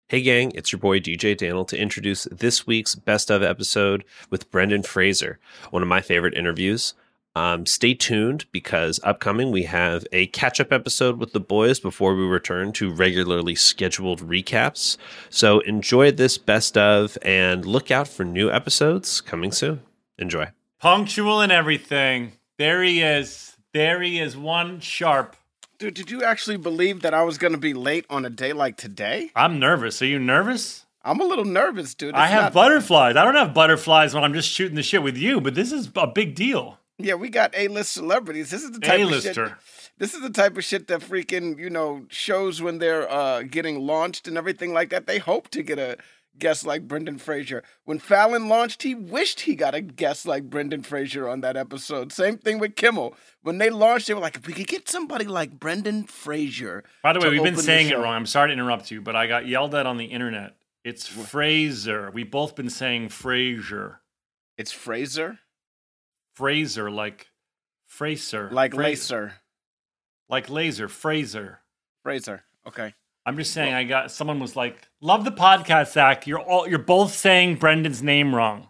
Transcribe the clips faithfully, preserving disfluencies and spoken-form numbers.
Hey gang, it's your boy D J Daniel to introduce this week's Best Of episode with Brendan Fraser, one of my favorite interviews. Um, stay tuned because upcoming we have a catch-up episode with the boys before we return to regularly scheduled recaps. So enjoy this Best Of and look out for new episodes coming soon. Enjoy. Punctual and everything. There he is. There he is, one sharp. Dude, did you actually believe that I was going to be late on a day like today? I'm nervous. Are you nervous? I'm a little nervous, dude. It's I have not... butterflies. I don't have butterflies when I'm just shooting the shit with you, but this is a big deal. Yeah, we got A-list celebrities. This is the type A-lister. of shit. This is the type of shit that freaking, you know, shows when they're uh, getting launched and everything like that. They hope to get a guest like Brendan Fraser. When Fallon launched, he wished he got a guest like Brendan Fraser on that episode. Same thing with Kimmel. When they launched, they were like, if we could get somebody like Brendan Fraser. By the way, we've been saying it wrong. I'm sorry to interrupt you, but I got yelled at on the internet. It's Fraser. We've both been saying Fraser. It's Fraser? Fraser, like Fraser. Like Fra- laser. Like laser, Fraser. Fraser, okay. I'm just saying, I got someone was like, "Love the podcast, Zach. You're all you're both saying Brendan's name wrong."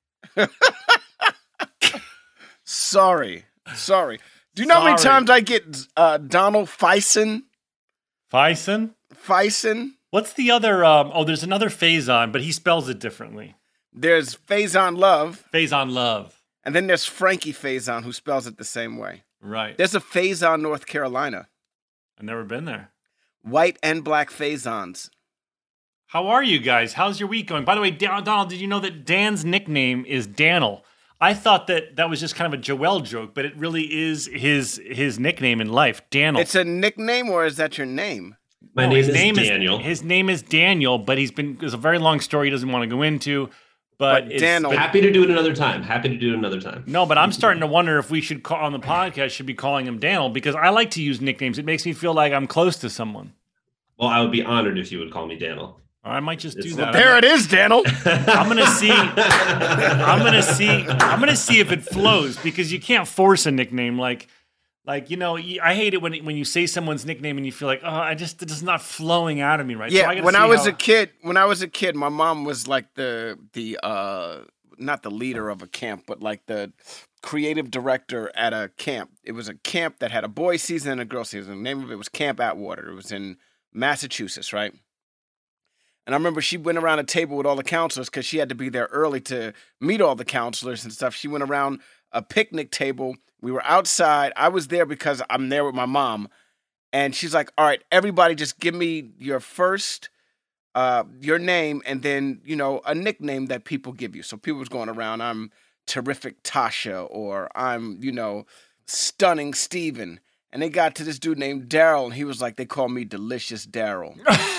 Sorry, sorry. Do you know Sorry. how many times I get uh, Donald Faison? Faison? Faison. What's the other? Um, oh, there's another Faison, but he spells it differently. There's Faison Love, Faison Love, and then there's Frankie Faison, who spells it the same way. right? There's a Faison, North Carolina. I've never been there. White and black Faisons. How are you guys? How's your week going? By the way, Dan- Donald, did you know that Dan's nickname is Daniel? I thought that that was just kind of a Joel joke, but it really is his his nickname in life, Daniel. It's a nickname, or is that your name? My No, name his is name Daniel. Is, his name is Daniel, but he's been. There's a very long story he doesn't want to go into. But, But it's, Daniel- but- Happy to do it another time. Happy to do it another time. no, but I'm starting to wonder if we should call on the podcast should be calling him Daniel because I like to use nicknames. It makes me feel like I'm close to someone. Well, I would be honored if you would call me Daniel. Or I might just do It's- that. There it is, Daniel. I'm gonna see. I'm gonna see. I'm gonna see if it flows because you can't force a nickname. Like, like you know, you- I hate it when when you say someone's nickname and you feel like, oh, I just it's not flowing out of me right. So I Yeah, gotta when see I was how- a kid, when I was a kid, my mom was like the the uh not the leader of a camp, but like the creative director at a camp. It was a camp that had a boy season and a girl season. The name of it was Camp Atwater. It was in Massachusetts, right? And I remember she went around a table with all the counselors because she had to be there early to meet all the counselors and stuff. She went around a picnic table. We were outside. I was there because I'm there with my mom. And she's like, all right, everybody just give me your first, uh, your name, and then, you know, a nickname that people give you. So people was going around, I'm Terrific Tasha, or I'm, you know, Stunning Steven. And they got to this dude named Daryl, and he was like, they call me Delicious Daryl.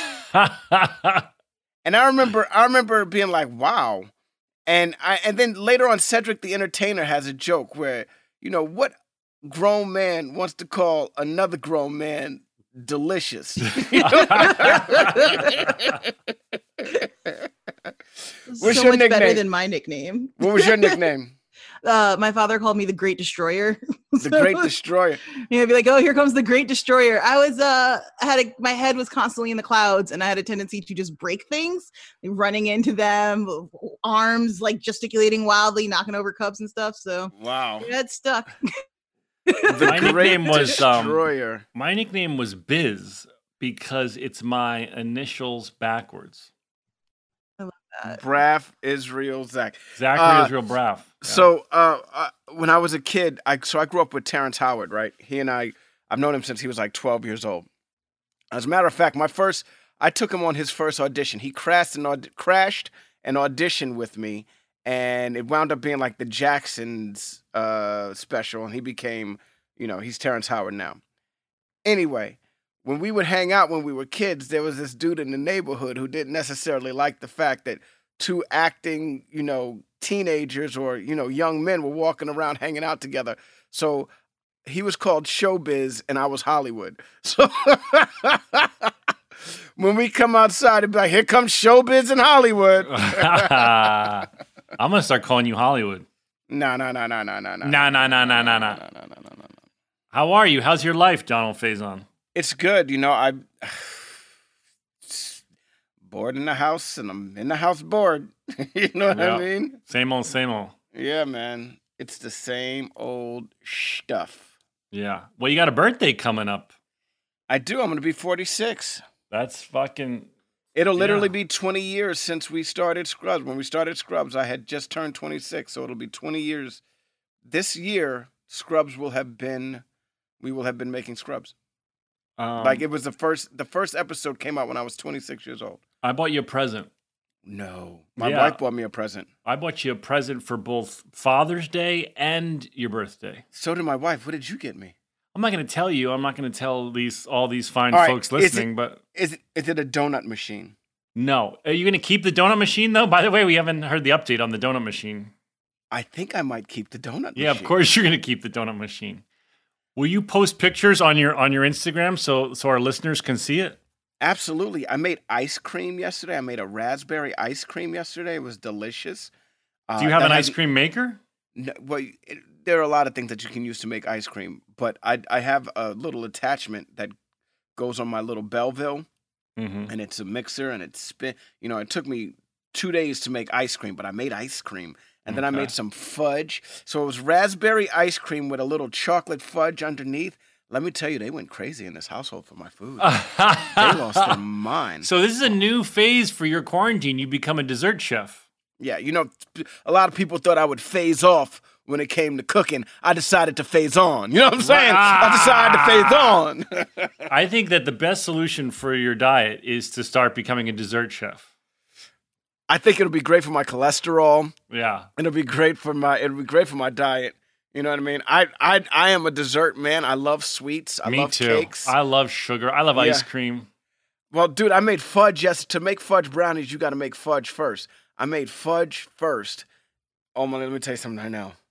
And I remember, I remember being like, "Wow!" And I, and then later on, Cedric the Entertainer has a joke where, you know, what grown man wants to call another grown man delicious? You know? What's so your much nickname? better than my nickname. What was your nickname? Uh, my father called me the Great Destroyer. The Great Destroyer. He'd be like, "Oh, here comes the Great Destroyer." I was, uh, I had a, my head was constantly in the clouds, and I had a tendency to just break things, like running into them, arms like gesticulating wildly, knocking over cups and stuff. So Wow. yeah, it stuck. The My Great nickname was, um, Destroyer. my nickname was Biz because it's my initials backwards. Braff Israel Zach. Zachary Uh, Israel Braff. Yeah. So, uh, uh, when I was a kid, I so I grew up with Terrence Howard, right? He and I, I've known him since he was like twelve years old. As a matter of fact, my first, I took him on his first audition. He crashed an aud- crashed an audition with me, and it wound up being like the Jacksons uh, special, and he became, you know, he's Terrence Howard now. Anyway, when we would hang out when we were kids, there was this dude in the neighborhood who didn't necessarily like the fact that two acting, you know, teenagers or, you know, young men were walking around hanging out together. So he was called Showbiz and I was Hollywood. So when we come outside, it'd be like, here comes Showbiz and Hollywood. I'm gonna start calling you Hollywood. No, no, no, no, no, no, no. Nah, nah, nah, nah, nah, nah. No, no, no, no, no. How are you? How's your life, Donald Faison? It's good, you know, I bored in the house, and I'm in the house bored. You know what Yeah. I mean? Same old, same old. Yeah, man. It's the same old stuff. Yeah. Well, you got a birthday coming up. I do. I'm going to be forty-six. That's fucking. It'll literally Yeah. be twenty years since we started Scrubs. When we started Scrubs, I had just turned twenty-six, so it'll be twenty years. This year, Scrubs will have been, we will have been making Scrubs. Um, Like it was the first, the first episode came out when I was twenty-six years old. I bought you a present. No, my Yeah. wife bought me a present. I bought you a present for both Father's Day and your birthday. So did my wife. What did you get me? I'm not going to tell you. I'm not going to tell these all these fine All right, folks is it- listening, but Is it, is it a donut machine? no. Are you going to keep the donut machine, though? By the way, we haven't heard the update on the donut machine. I think I might keep the donut Yeah, machine. of course you're going to keep the donut machine. Will you post pictures on your on your Instagram so so our listeners can see it? Absolutely. I made ice cream yesterday. I made a raspberry ice cream yesterday. It was delicious. Uh, Do you have that an ice hasn't- cream maker? No, well, it, there are a lot of things that you can use to make ice cream, but I I have a little attachment that goes on my little Belleville, Mm-hmm. and it's a mixer, and it's spin. You know, it took me two days to make ice cream, but I made ice cream, and then I Okay. made some fudge. So it was raspberry ice cream with a little chocolate fudge underneath. Let me tell you, they went crazy in this household for my food. They lost their mind. So this is a new phase for your quarantine. You become a dessert chef. Yeah, you know, a lot of people thought I would phase off when it came to cooking. I decided to phase on. You know what I'm saying? I decided to phase on. I think that the best solution for your diet is to start becoming a dessert chef. I think it'll be great for my cholesterol. Yeah. It'll be great for my. It'll be great for my diet. You know what I mean? I I I am a dessert man. I love sweets. I Me love too. cakes. I love sugar. I love Yeah. ice cream. Well, dude, I made fudge. Yes, to make fudge brownies, you got to make fudge first. I made fudge first. Oh my! Let me tell you something right now.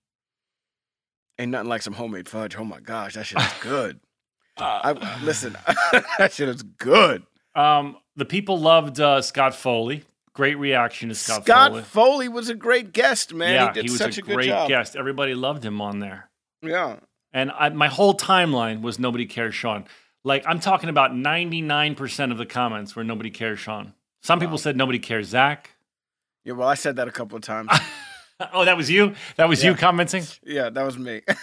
Ain't nothing like some homemade fudge. Oh my gosh, that shit is good. I, listen, that shit is good. Um, the people loved uh, Scott Foley. Great reaction to Scott, Scott Foley. Foley was a great guest, man. yeah, he did was such a a, good great job. guest. Everybody loved him on there. Yeah. And I, my whole timeline was nobody cares Sean. Like, I'm talking about ninety-nine percent of the comments were nobody cares Sean. Some people Wow. said nobody cares Zach. Yeah, well, I said that a couple of times. Oh, that was you? That was Yeah. you commenting? Yeah, that was me. How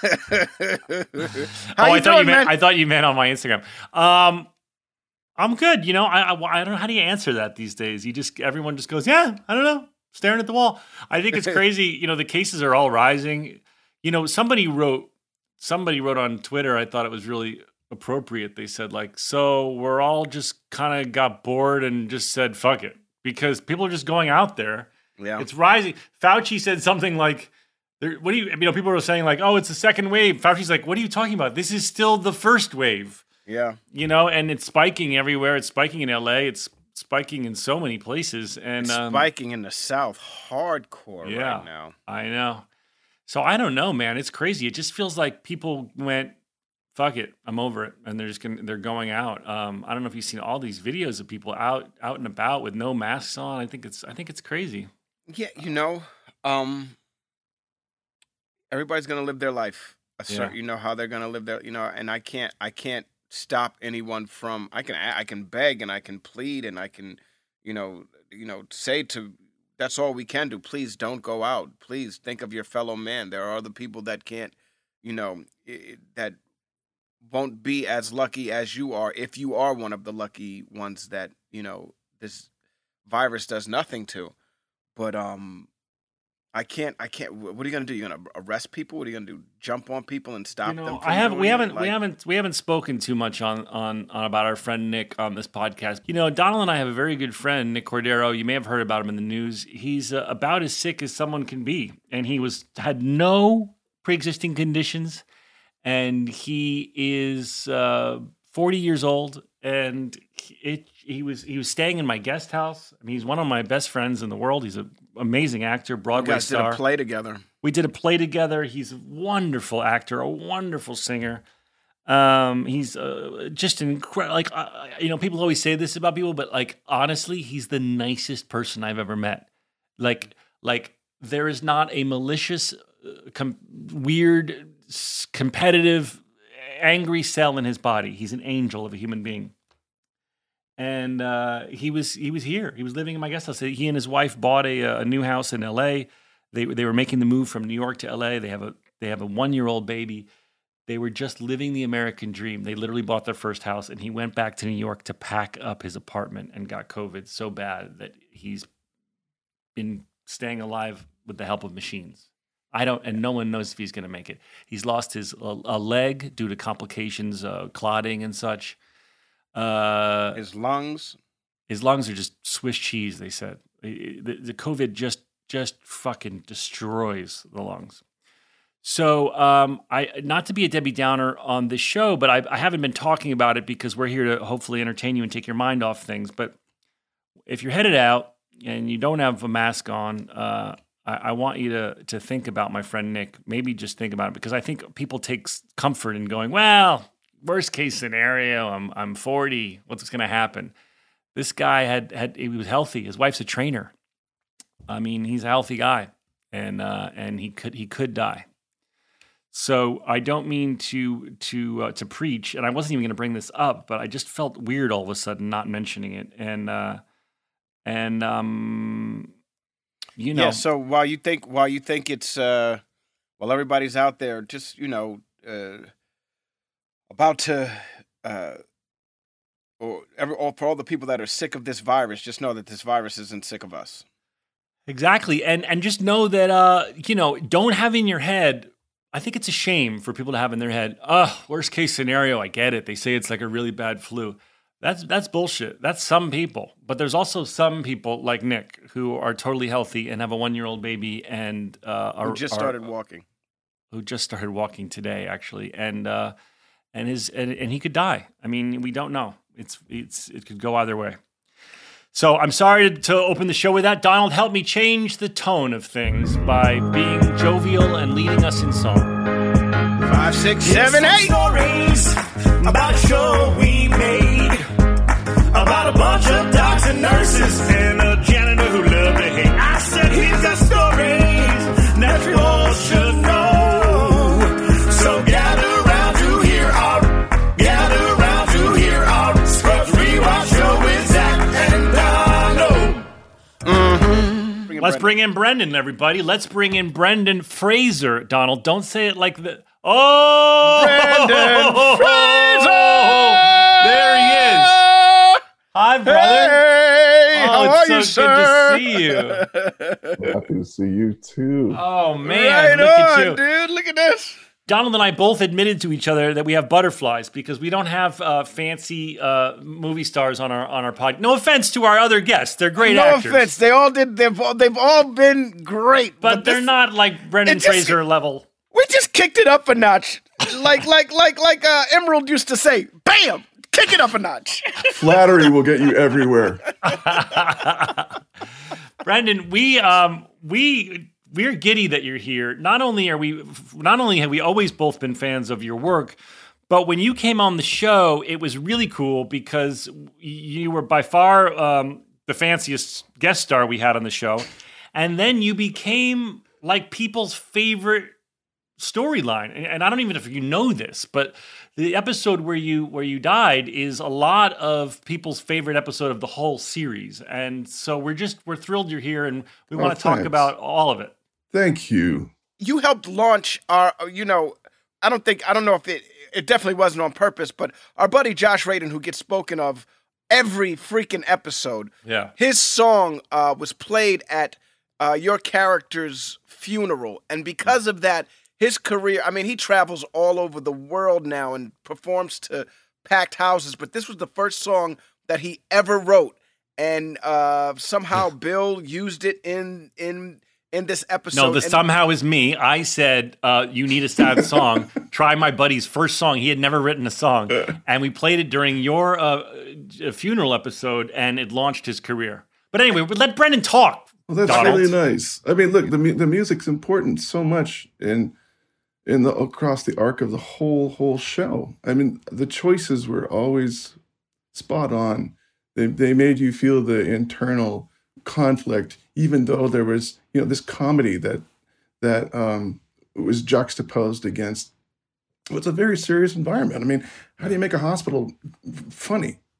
oh, you I thought doing, you meant man? I thought you meant on my Instagram. Um, I'm good. You know, I, I I don't know how do you answer that these days. You just everyone just goes, yeah, I don't know, staring at the wall. I think it's crazy. You know, the cases are all rising. You know, somebody wrote somebody wrote on Twitter. I thought it was really appropriate. They said like, so we're all just kind of got bored and just said fuck it because people are just going out there. Yeah. It's rising. Fauci said something like, there, "What do you?" You know, people are saying like, "Oh, it's the second wave." Fauci's like, "What are you talking about? This is still the first wave." Yeah. You know, and it's spiking everywhere. It's spiking in L A. It's spiking in so many places, and It's um, spiking in the South hardcore Yeah. right now. I know. So I don't know, man. It's crazy. It just feels like people went, "Fuck it, I'm over it," and they're just gonna, they're going out. Um, I don't know if you've seen all these videos of people out out and about with no masks on. I think it's I think it's crazy. Yeah, you know, um, everybody's gonna live their life. A certain, Yeah. You know how they're gonna live their, you know, and I can't, I can't stop anyone from. I can, I can beg and I can plead and I can, you know, you know, say to. That's all we can do. Please don't go out. Please think of your fellow man. There are other people that can't, you know, i- that won't be as lucky as you are if you are one of the lucky ones that, you know, this virus does nothing to. But um, I can't. I can't. What are you gonna do? You're gonna arrest people? What are you gonna do? Jump on people and stop You know, them? From I have doing we it? haven't we Like, haven't we haven't spoken too much on, on on about our friend Nick on this podcast. You know, Donald and I have a very good friend, Nick Cordero. You may have heard about him in the news. He's uh, about as sick as someone can be, and he was had no pre-existing conditions, and he is uh, forty years old, and it he was he was staying in my guest house. I mean, he's one of my best friends in the world. He's an amazing actor, You Broadway guys star. did a play together. We did a play together. He's a wonderful actor, a wonderful singer. Um, he's uh, just incredible. Like, uh, you know, people always say this about people, but like, honestly, he's the nicest person I've ever met. Like, like there is not a malicious, uh, com- weird, s- competitive, angry cell in his body. He's an angel of a human being. and uh, he was he was here. He was living in my guest house. He and his wife bought a, a new house in L A. They they were making the move from New York to L A. They have a they have a one year old baby. They were just living the American dream. They literally bought their first house, and he went back to New York to pack up his apartment and got COVID so bad that he's been staying alive with the help of machines. I don't, and no one knows if he's going to make it. He's lost his a, a leg due to complications, uh, clotting and such. Uh, His lungs. His lungs are just Swiss cheese. They said the, the COVID just just fucking destroys the lungs. So, um, I not to be a Debbie Downer on this show, but I, I haven't been talking about it because we're here to hopefully entertain you and take your mind off things. But if you're headed out and you don't have a mask on, uh, I, I want you to to think about my friend Nick. Maybe just think about it, because I think people take comfort in going, well, worst case scenario, I'm I'm forty. What's going to happen? This guy had had he was healthy. His wife's a trainer. I mean, he's a healthy guy, and uh, and he could he could die. So I don't mean to to uh, to preach, and I wasn't even going to bring this up, but I just felt weird all of a sudden not mentioning it, and uh, and um, you know. Yeah. So while you think while you think it's uh, while everybody's out there, just you know, uh, about to uh, or, every, or for all the people that are sick of this virus, just know that this virus isn't sick of us. Exactly, and and just know that uh, you know, don't have in your head. I think it's a shame for people to have in their head, oh, worst case scenario, I get it. They say it's like a really bad flu. That's that's bullshit. That's some people. But there's also some people like Nick who are totally healthy and have a one-year-old baby and uh, are Who just are, started walking. Who just started walking today, actually, and uh, and his and, and he could die. I mean, we don't know. It's it's it could go either way. So I'm sorry to, to open the show with that. Donald, help me change the tone of things by being jovial and leading us in song. Five, six, seven, eight. Stories about a show we made about a bunch of docs and nurses and a janitor who loved to hate. I said he's got stories that you all should know. So gather round to hear our, gather round to hear our Scrubs Rewatch show with Zach and Donald. Mm-hmm. Let's bring in Brendan, everybody. Let's bring in Brendan Fraser. Donald, don't say it like the. Oh, Brendan Fraser! There he is. Hi, brother. Hey, oh, how it's are so you, sir? good to see you. Happy to see you too. Oh man, Right look on, at you, dude. Look at this. Donald and I both admitted to each other that we have butterflies because we don't have uh, fancy uh, movie stars on our on our pod. No offense to our other guests; they're great no actors. offense, they all did. They've all, they've all been great, but, but they're this, not like Brendan it just- Fraser level. We just kicked it up a notch, like like like like uh, Emerald used to say. Bam, kick it up a notch. Flattery will get you everywhere. Brendan, we um we we're giddy that you're here. Not only are we not only have we always both been fans of your work, but when you came on the show, it was really cool because you were by far um, the fanciest guest star we had on the show, and then you became like people's favorite storyline. And, and I don't even know if you know this, but the episode where you where you died is a lot of people's favorite episode of the whole series. And so we're just we're thrilled you're here, and we Oh, want to talk thanks. about all of it. Thank you. You helped launch our. You know, I don't think I don't know if it. It definitely wasn't on purpose, but our buddy Josh Radin, who gets spoken of every freaking episode, Yeah. his song uh, was played at uh, your character's funeral, and because of that, his career, I mean, he travels all over the world now and performs to packed houses, but this was the first song that he ever wrote, and uh, somehow Bill used it in in in this episode. No, the and somehow is me. I said, uh, you need a sad song. Try my buddy's first song. He had never written a song. And we played it during your uh, funeral episode, and it launched his career. But anyway, let Brendan talk. Well, that's Donald. really nice. I mean, look, the mu- the music's important so much in in the across the arc of the whole whole show. I mean, the choices were always spot on. They they made you feel the internal conflict, even though there was, you know, this comedy that that um, was juxtaposed against what's a very serious environment. I mean, how do you make a hospital funny?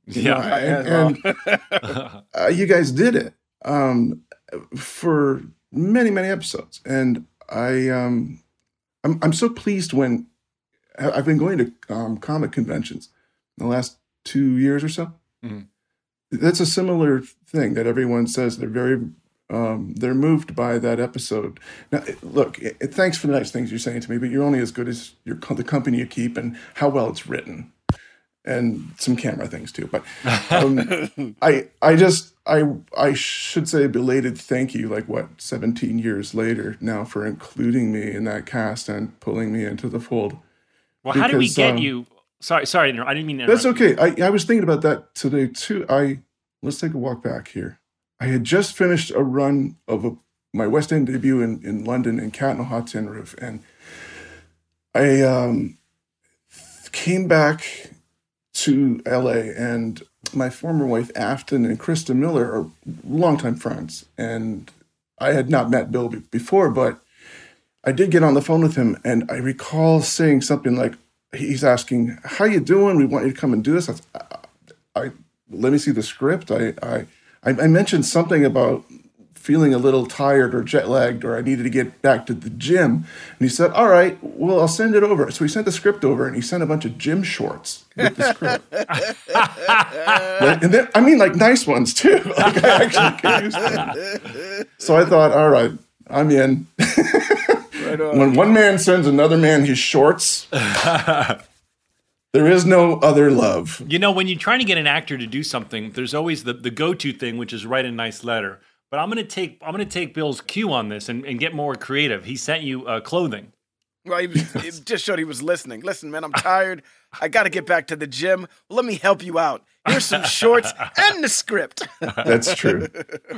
You Yeah. know, and, and uh, you guys did it um, for many, many episodes, and I, um, I'm, I'm so pleased when I've been going to um, comic conventions in the last two years or so. Mhm. That's a similar thing that everyone says they're very, um, they're moved by that episode. Now, it- look, it, it- thanks for the nice things you're saying to me, but you're only as good as your co- the company you keep and how well it's written. And some camera things too, but um, I I just I I should say a belated thank you, like what seventeen years later now, for including me in that cast and pulling me into the fold. Well, how did we Because, get um, you? Sorry, sorry, I didn't mean to That's interrupt you. okay. I I was thinking about that today too. I let's take a walk back here. I had just finished a run of a, my West End debut in in London in Cat on a Hot Tin Roof, and I um, came back to L A, and my former wife Afton and Krista Miller are longtime friends, and I had not met Bill be- before, but I did get on the phone with him, and I recall saying something like, he's asking, "How you doing? We want you to come and do this." I, I, I let me see the script. I, I I mentioned something about feeling a little tired or jet lagged, or I needed to get back to the gym. And he said, "All right, well, I'll send it over." So he sent the script over, and he sent a bunch of gym shorts with the script. Like, and then, I mean, like nice ones too. Like I actually could use them. So I thought, all right, I'm in. Right on. When one man sends another man his shorts, there is no other love. You know, when you're trying to get an actor to do something, there's always the, the go-to thing, which is write a nice letter. But I'm gonna take I'm gonna take Bill's cue on this and, and get more creative. He sent you uh, clothing. Well, he was, it just showed he was listening. Listen, man, I'm tired. I got to get back to the gym. Let me help you out. Here's some shorts and the script. That's true.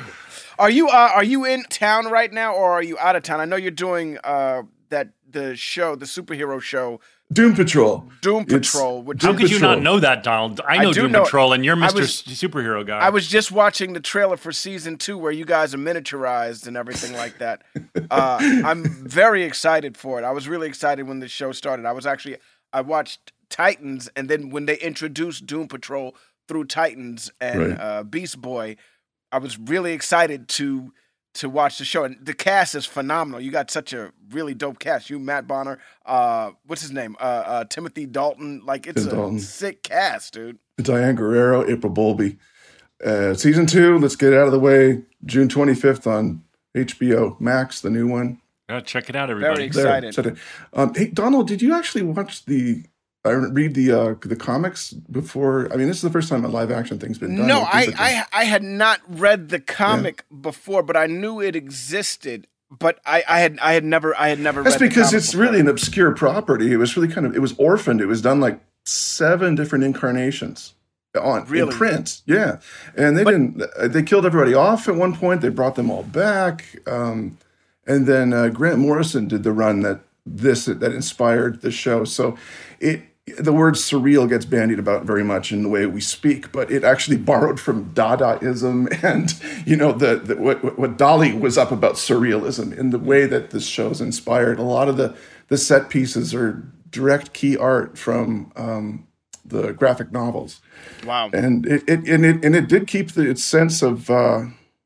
Are you uh, are you in town right now, or are you out of town? I know you're doing uh, that the show, the superhero show, Doom Patrol. Doom It's- Patrol. Which How Doom could you not Patrol. know that, Donald? I know do Doom know- Patrol, and you're I Mister was- S- Superhero Guy. I was just watching the trailer for season two, where you guys are miniaturized and everything like that. Uh, I'm very excited for it. I was really excited when the show started. I was actually I watched Titans, and then when they introduced Doom Patrol through Titans and Right. uh, Beast Boy, I was really excited to to watch the show. And the cast is phenomenal. You got such a really dope cast. You, Matt Bonner, uh, what's his name? Uh, uh, Timothy Dalton. Like, it's Tim a Dalton. sick cast, dude. Diane Guerrero, April Bowlby. Uh, season two, let's get it out of the way. June twenty-fifth on H B O Max, the new one. Yeah, check it out, everybody. Very There, excited. set it. Um, hey, Donald, did you actually watch the? I read the uh, the comics before. I mean, this is the first time a live action thing's been done. No, with I, physical. I I had not read the comic before, but I knew it existed. But I, I had I had never I had never That's read the because comic it's before. really an obscure property. It was really kind of it was orphaned. It was done like seven different incarnations on Really? in print. Yeah, and they didn't. They killed everybody off at one point. They brought them all back, um, and then uh, Grant Morrison did the run that this that inspired the show. So it. The word surreal gets bandied about very much in the way we speak, but it actually borrowed from Dadaism and, you know, the, the what, what Dali was up about surrealism in the way that this show's inspired. A lot of the, the set pieces are direct key art from um, the graphic novels. Wow. And it, it and it and it did keep the, its sense of uh,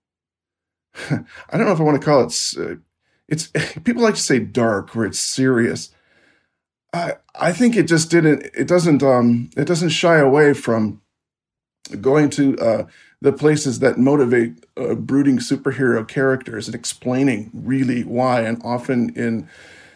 I don't know if I want to call it uh, it's people like to say dark or it's serious. I I think it just didn't. It doesn't. Um. It doesn't shy away from going to uh, the places that motivate uh, brooding superhero characters and explaining really why, and often in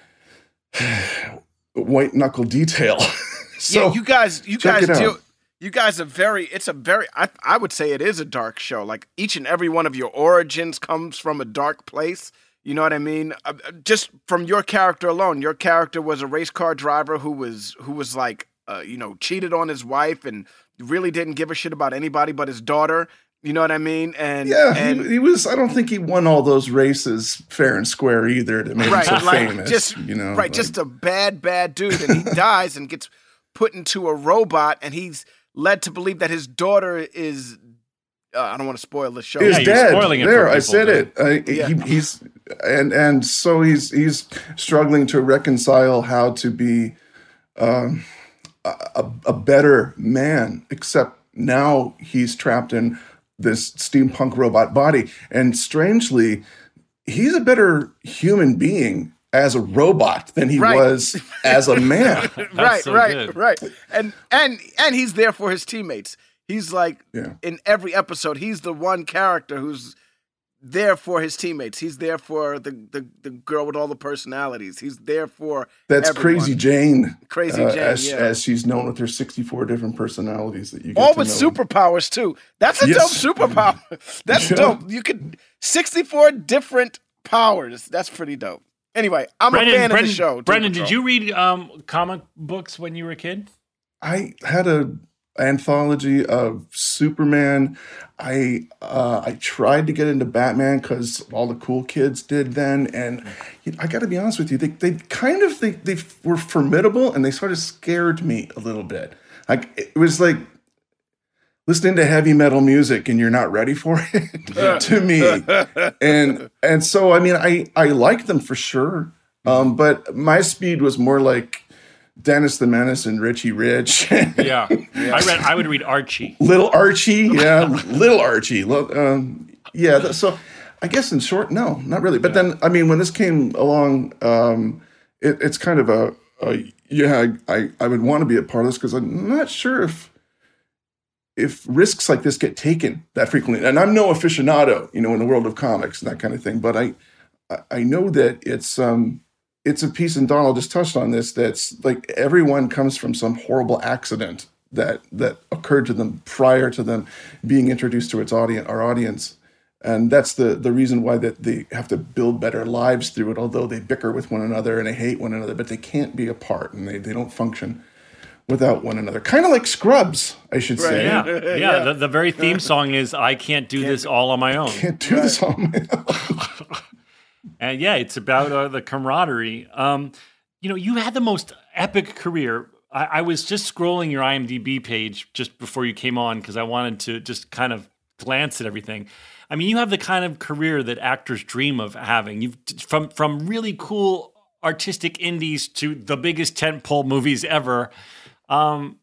white knuckle detail. So yeah, you guys, you check guys it out. deal. You guys are very. It's a very. I I would say it is a dark show. Like each and every one of your origins comes from a dark place. You know what I mean? Uh, just from your character alone, your character was a race car driver who was who was like, uh, you know, cheated on his wife and really didn't give a shit about anybody but his daughter. You know what I mean? And yeah, and he, he was. I don't think he won all those races fair and square either to make right, him so like famous. just you know, right, like- just a bad, bad dude, and he dies and gets put into a robot, and he's led to believe that his daughter is. Uh, I don't want to spoil the show. is Yeah, you're dead. spoiling it for there, I people, said dude. it. I, Yeah. he, he's and and so he's he's struggling to reconcile how to be um, a, a better man, except now he's trapped in this steampunk robot body. And strangely, he's a better human being as a robot than he Right. was as a man. right, so right, good. right. And and and he's there for his teammates. He's like Yeah. in every episode, he's the one character who's there for his teammates. He's there for the the, the girl with all the personalities. He's there for That's everyone. Crazy Jane. Crazy uh, Jane, as, yeah. as she's known with her sixty-four different personalities that you get All to with know. superpowers too. That's a Yes. dope superpower. That's Yeah. dope. You could sixty-four different powers. That's pretty dope. Anyway, I'm Brendan, a fan Brendan, of the show. Doom Brendan, Patrol. did you read um, comic books when you were a kid? I had a anthology of Superman. I uh, I tried to get into Batman because all the cool kids did then, and you know, I got to be honest with you, they they kind of they they were formidable and they sort of scared me a little bit. Like it was like listening to heavy metal music and you're not ready for it to me, and and so I mean I I liked them for sure, um, but my speed was more like Dennis the Menace and Richie Rich. Yeah, I read. I would read Archie. Little Archie, yeah, little Archie. Lo- Um, yeah, th- so I guess in short, no, not really. But then, I mean, when this came along, um, it, it's kind of a, a yeah, I, I, I would want to be a part of this because I'm not sure if if risks like this get taken that frequently. And I'm no aficionado, you know, in the world of comics and that kind of thing. But I, I- I know that it's um, it's a piece, and Donald just touched on this. That's like everyone comes from some horrible accident that that occurred to them prior to them being introduced to its audience, our audience, and that's the the reason why that they have to build better lives through it. Although they bicker with one another and they hate one another, but they can't be apart and they they don't function without one another. Kind of like Scrubs, I should say. Yeah, yeah. Yeah. The, the very theme song is "I can't do this all on my own," Can't do this on my own. and yeah, it's about uh, the camaraderie. Um, you know, you had the most epic career. I, I was just scrolling your IMDb page just before you came on because I wanted to just kind of glance at everything. I mean, you have the kind of career that actors dream of having. You've from from really cool artistic indies to the biggest tentpole movies ever. Um,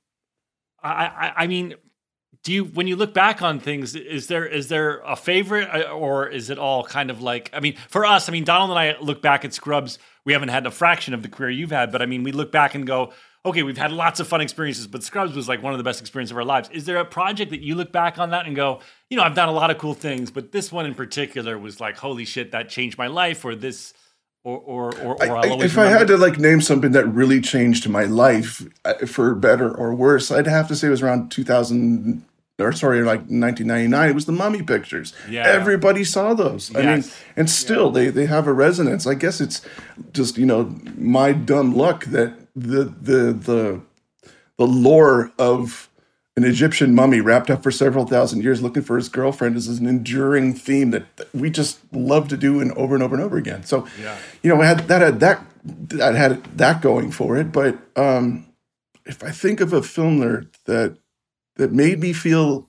I, I, I mean, do you when you look back on things, is there is there a favorite, uh, or is it all kind of like? I mean, for us, I mean, Donald and I look back at Scrubs. We haven't had a fraction of the career you've had, but I mean, we look back and go, okay, we've had lots of fun experiences, but Scrubs was like one of the best experiences of our lives. Is there a project that you look back on that and go, you know, I've done a lot of cool things, but this one in particular was like, holy shit, that changed my life, or this, or or or, or I- I'll I- always if I had remember- to like name something that really changed my life uh, for better or worse, I'd have to say it was around two thousand or sorry, like nineteen ninety-nine. It was the Mummy pictures. Yeah. Everybody saw those. I mean, Yes. and still they they have a resonance. I guess it's just, you know, my dumb luck that the the the the lore of an Egyptian mummy wrapped up for several thousand years looking for his girlfriend is an enduring theme that that we just love to do and over and over and over again. So, Yeah. you know, I had that had that that had that going for it. But um, if I think of a film there that that made me feel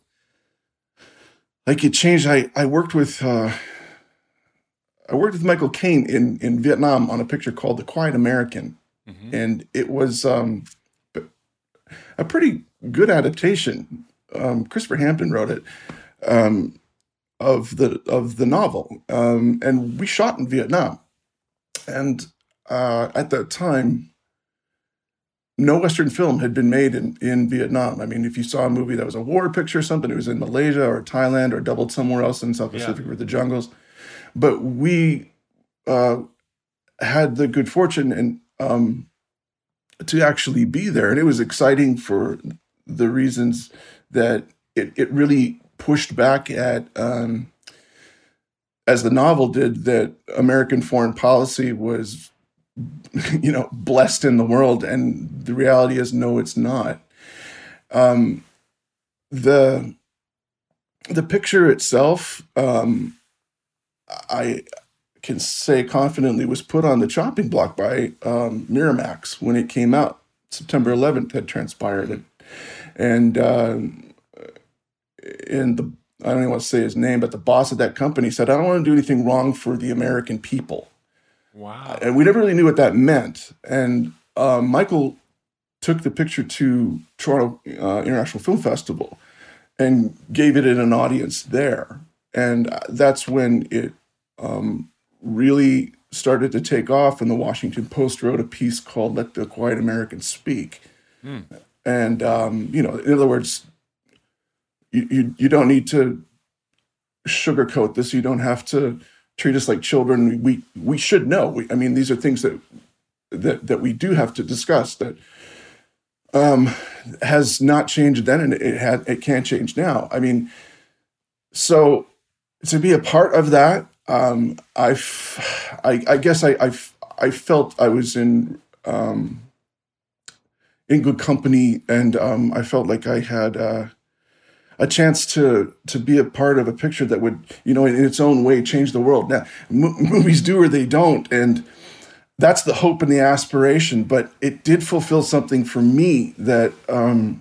like it changed, I I worked with uh, I worked with Michael Caine in in Vietnam on a picture called The Quiet American, and it was um, a pretty good adaptation. Um, Christopher Hampton wrote it um, of the of the novel, um, and we shot in Vietnam. And uh, at that time, no Western film had been made in, in Vietnam. I mean, if you saw a movie that was a war picture or something, it was in Malaysia or Thailand or doubled somewhere else in South Yeah. Pacific or the jungles. But we uh, had the good fortune and um, to actually be there. And it was exciting for the reasons that it, it really pushed back at, um, as the novel did, that American foreign policy was, you know, blessed in the world. And the reality is, no, it's not. Um, the, the picture itself, um, I can say confidently was put on the chopping block by um, Miramax when it came out. September eleventh had transpired, and and um, and the I don't even want to say his name, but the boss of that company said, "I don't want to do anything wrong for the American people." Wow. And we never really knew what that meant. And uh, Michael took the picture to Toronto uh, International Film Festival, and gave it an audience there. And that's when it um, really started to take off. And the Washington Post wrote a piece called "Let the Quiet Americans Speak." Mm. And, um, you know, in other words, you, you, you don't need to sugarcoat this. You don't have to treat us like children. We we should know. We, I mean, these are things that that that we do have to discuss. That um, has not changed then, and it had it can't change now. I mean, so to be a part of that, um, I've, I I guess I I I felt I was in um, in good company, and um, I felt like I had. Uh, a chance to to be a part of a picture that would, you know, in, in its own way change the world. Now, m- movies do or they don't, and that's the hope and the aspiration. But it did fulfill something for me that um,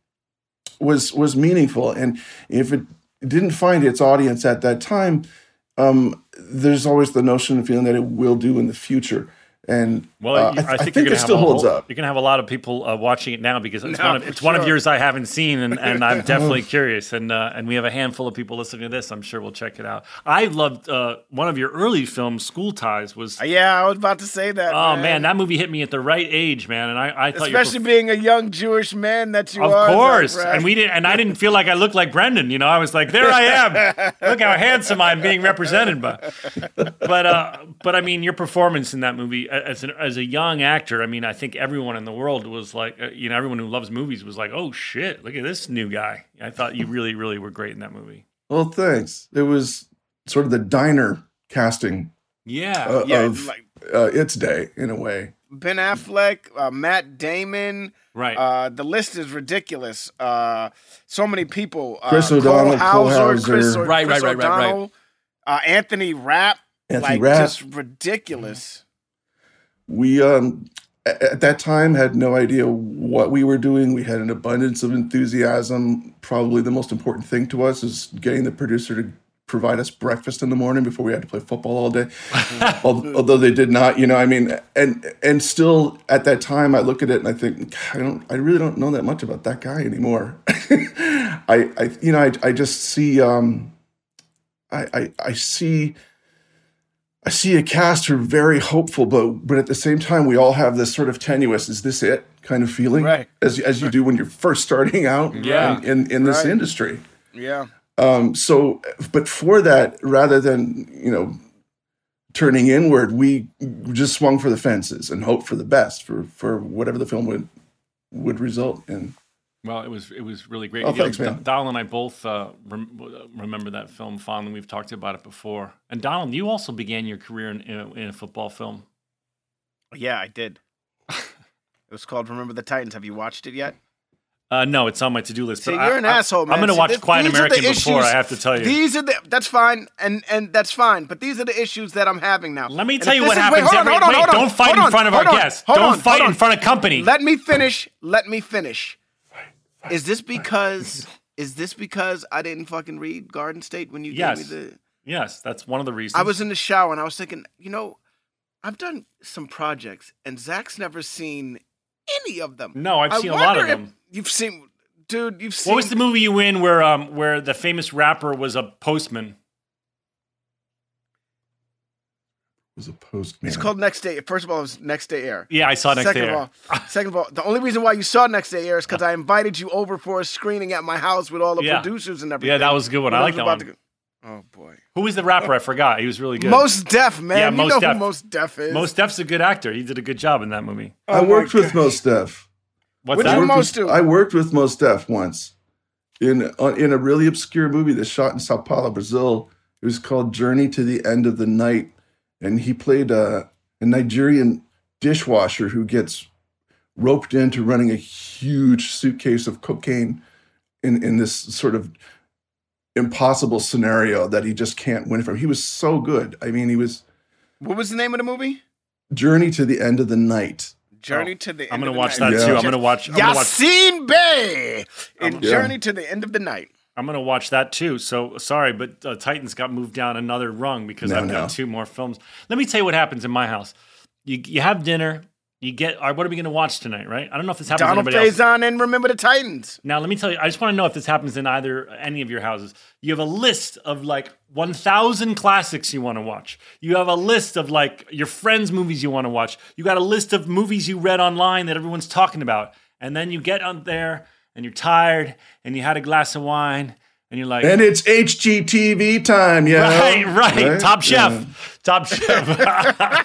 was was meaningful. And if it didn't find its audience at that time, um, there's always the notion and feeling that it will do in the future. And well, uh, I, I, th- I think, I think it still have holds whole, up. You're gonna have a lot of people uh, watching it now because it's No, one of it's for one of sure. yours I haven't seen, and, and I'm definitely curious. And uh, and we have a handful of people listening to this. I'm sure we'll check it out. I loved uh, one of your early films, School Ties. Was Yeah, I was about to say that. oh man, man, that movie hit me at the right age, man. And I, I thought your especially being a young Jewish man that you Of are. course, Zach Braff. and we didn't, and I didn't feel like I looked like Brendan. You know, I was like, there I am. Look how handsome I'm being represented by. But, uh, but I mean, your performance in that movie as an, as a young actor, I mean, I think everyone in the world was like, uh, you know, everyone who loves movies was like, oh shit, look at this new guy. I thought you really, really were great in that movie. Well, thanks. It was sort of the diner casting Yeah, uh, Yeah, of like- uh, its day, in a way. Ben Affleck, uh, Matt Damon. right. Uh, the list is ridiculous. Uh, so many people. Uh, Chris O'Donnell, Cole Cole Hauser, Chris, Hauser. Right, Chris right, right, right, right. O'Donnell, Uh, Anthony Rapp. Anthony like, Rapp. just ridiculous. We, um, a- at that time, had no idea what we were doing. We had an abundance of enthusiasm. Probably the most important thing to us is getting the producer to provide us breakfast in the morning before we had to play football all day. Al- Although they did not, you know, I mean, and and still at that time, I look at it and I think, I don't, I really don't know that much about that guy anymore. I, I, you know, I, I just see, um, I, I, I see. I see a cast who are very hopeful, but but at the same time, we all have this sort of tenuous, is this it kind of feeling, Right. as as you do when you're first starting out Yeah. in, in, in this Right. industry. Yeah. Um, so, but for that, rather than, you know, turning inward, we just swung for the fences and hoped for the best for, for whatever the film would would result in. Well, it was it was really great. Oh, You know, thanks, man. D- Donald and I both uh, rem- remember that film fondly. We've talked about it before. And Donald, you also began your career in, in, a, in a football film. Yeah, I did. It was called Remember the Titans. Have you watched it yet? Uh, no, it's on my to-do list. See, but you're I, an I, asshole, man. I'm going to See, watch this- Quiet these are the American before, issues- I have to tell you. These are the that's fine, and and that's fine. But these are the issues that I'm having now. Let me And tell if you this what is- happens wait, hold on, every... hold on, Wait, hold on, don't fight hold in on, front of hold our on, guests. hold Don't on, fight hold in on. front of company. Let me finish. Let me finish. Is this because is this because I didn't fucking read Garden State when you Yes. gave me the? Yes, that's one of the reasons. I was in the shower and I was thinking, you know, I've done some projects and Zach's never seen any of them. No, I've I seen a lot of wonder if them. You've seen, dude. You've seen. What was the movie you in where um where the famous rapper was a postman? Was a postman. It's called Next Day. First of all, it was Next Day Air. Yeah, I saw Next second Day of Air. all, second of all, the only reason why you saw Next Day Air is because I invited you over for a screening at my house with all the Yeah. producers and everything. Yeah, that was a good one. When I like was that about one. to go- Oh boy, Who was the rapper? I forgot. He was really good. Most Def, man. Yeah, you Mos know Def. who Most Def is. Most Def's a good actor. He did a good job in that movie. Oh I my worked with God. Mos Def. What's What that? did I worked Mos with- do? I worked with Mos Def once in on, in a really obscure movie that's shot in Sao Paulo, Brazil. It was called Journey to the End of the Night, and he played a, a Nigerian dishwasher who gets roped into running a huge suitcase of cocaine in in this sort of impossible scenario that he just can't win from. He was so good. I mean, he was What was the name of the movie? Journey to the End of the Night. Journey Oh, to the End I'm gonna of the watch Night. that Yeah. too. I'm gonna watch. I'm gonna watch. Yassine Bey in Um, Yeah. Journey to the End of the Night. I'm gonna watch that too. So sorry, but uh, Titans got moved down another rung because No, I've no. got two more films. Let me tell you what happens in my house. You you have dinner, You get, all right, what are we going to watch tonight, right? I don't know if this happens Donald to anybody else. Faison and Remember the Titans. Now, let me tell you, I just want to know if this happens in either any of your houses. You have a list of like one thousand classics you want to watch. You have a list of like your friends' movies you want to watch. You got a list of movies you read online that everyone's talking about. And then you get on there and you're tired and you had a glass of wine and you're like, and it's H G T V time, yeah. Right, right, right? Top Chef. Yeah. Top Chef.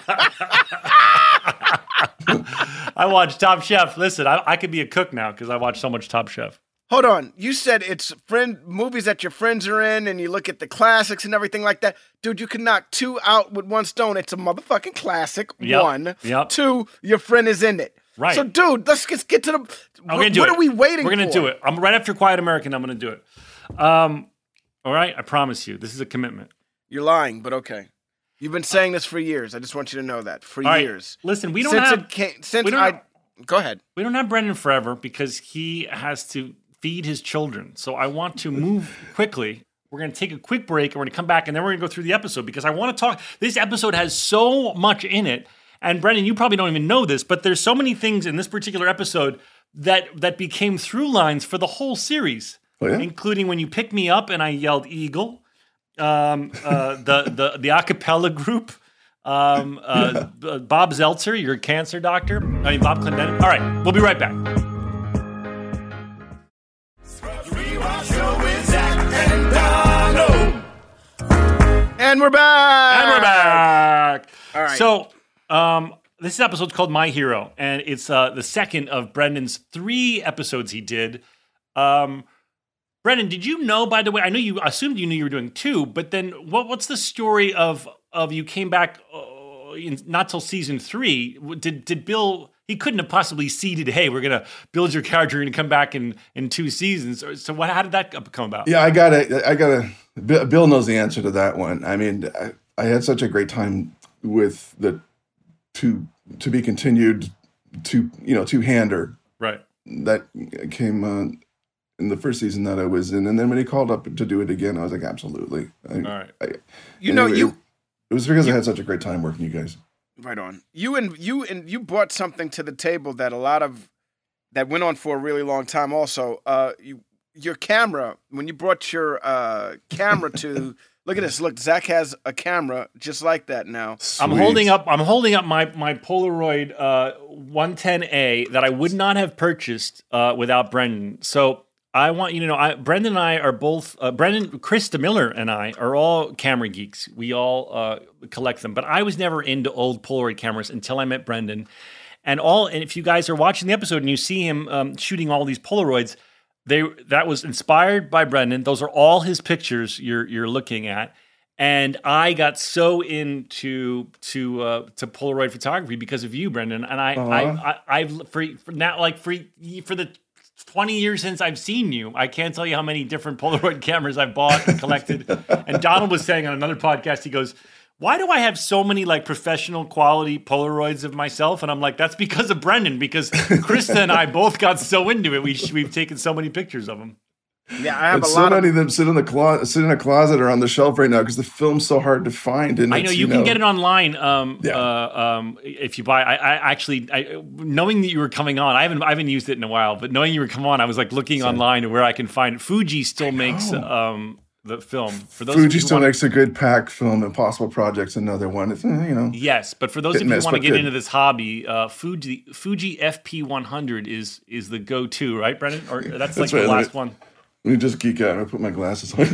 I watch Top Chef. Listen, I, I could be a cook now because I watch so much Top Chef. Hold on. You said it's friend movies that your friends are in, and you look at the classics and everything like that. Dude, you can knock two out with one stone. It's a motherfucking classic. Yep, One. yep. Two, your friend is in it. Right. So, dude, let's just get to the. I'm What, gonna do what it. are we waiting for? We're gonna do it. I'm right after Quiet American. I'm gonna do it. Um, all right. I promise you. This is a commitment. You're lying, but okay. You've been saying this for years. I just want you to know that. For All right. years. Listen, we don't since have it came, since we don't I. have- Go ahead. we don't have Brendan forever because he has to feed his children. So I want to move quickly. We're going to take a quick break and we're going to come back and then we're going to go through the episode because I want to talk. This episode has so much in it. And Brendan, you probably don't even know this, but there's so many things in this particular episode that that became through lines for the whole series, Oh, yeah? including when you picked me up and I yelled "Eagle," um, uh, the the the a cappella group, um, uh, B- Bob Zeltzer, your cancer doctor. I mean Bob Clendenin. All right, we'll be right back. Rewatch show with Zach and Donald. And we're back. And we're back. All right. So, um, this episode's called My Hero, and it's uh, the second of Brendan's three episodes he did. Um, Brendan, did you know, by the way, I know you assumed you knew you were doing two, but then what, what's the story of of you came back uh, in, not till season three? Did did Bill, he couldn't have possibly seeded, hey, we're going to build your character, you're going to come back in, in two seasons. So what? How did that come about? Yeah, I gotta, I gotta. Bill Bill knows the answer to that one. I mean, I, I had such a great time with the to to be continued to you know two hander Right. that came uh, in the first season that I was in, and then when he called up to do it again, I was like, absolutely. I, All right. I, You and know, it, you. It, it was because I had such a great time working with you guys. Right on. You and you and you brought something to the table that a lot of that went on for a really long time. Also, uh, you your camera when you brought your uh, camera to look at this. Look, Zach has a camera just like that now. I'm Sweet. holding up. I'm holding up my my Polaroid uh, one ten A that I would not have purchased uh, without Brendan. So I want you to know, I, Brendan and I are both. Uh, Brendan, Chris DeMiller, and I are all camera geeks. We all uh, collect them. But I was never into old Polaroid cameras until I met Brendan. And all. And if you guys are watching the episode and you see him um, shooting all these Polaroids, they that was inspired by Brendan. Those are all his pictures you're you're looking at. And I got so into to uh, to Polaroid photography because of you, Brendan. And I, I, I I've for, for now like for for the twenty years since I've seen you, I can't tell you how many different Polaroid cameras I've bought and collected. And Donald was saying on another podcast, he goes, "Why do I have so many like professional quality Polaroids of myself?" And I'm like, "That's because of Brendan. Because Krista and I both got so into it. We we've taken so many pictures of him." Yeah, I have And a so lot many of. of them sit in the closet, sit in a closet or on the shelf right now because the film's so hard to find. And I it's, know you can get it online. Um, Yeah. uh, um, if you buy, I, I actually, I, knowing that you were coming on, I haven't, I haven't used it in a while, but knowing you were coming on, I was like looking online to where I can find it. Fuji still makes um, the film. For those Fuji who still wanna- makes a good pack film. Impossible Project's another one. It's, eh, you know. Yes, but for those Hit of and you who miss, want to but get good. into this hobby, uh, Fuji Fuji F P one hundred is is the go-to, right, Brendan? Or that's like right, the let last me- one. Let me just geek out. I put my glasses on.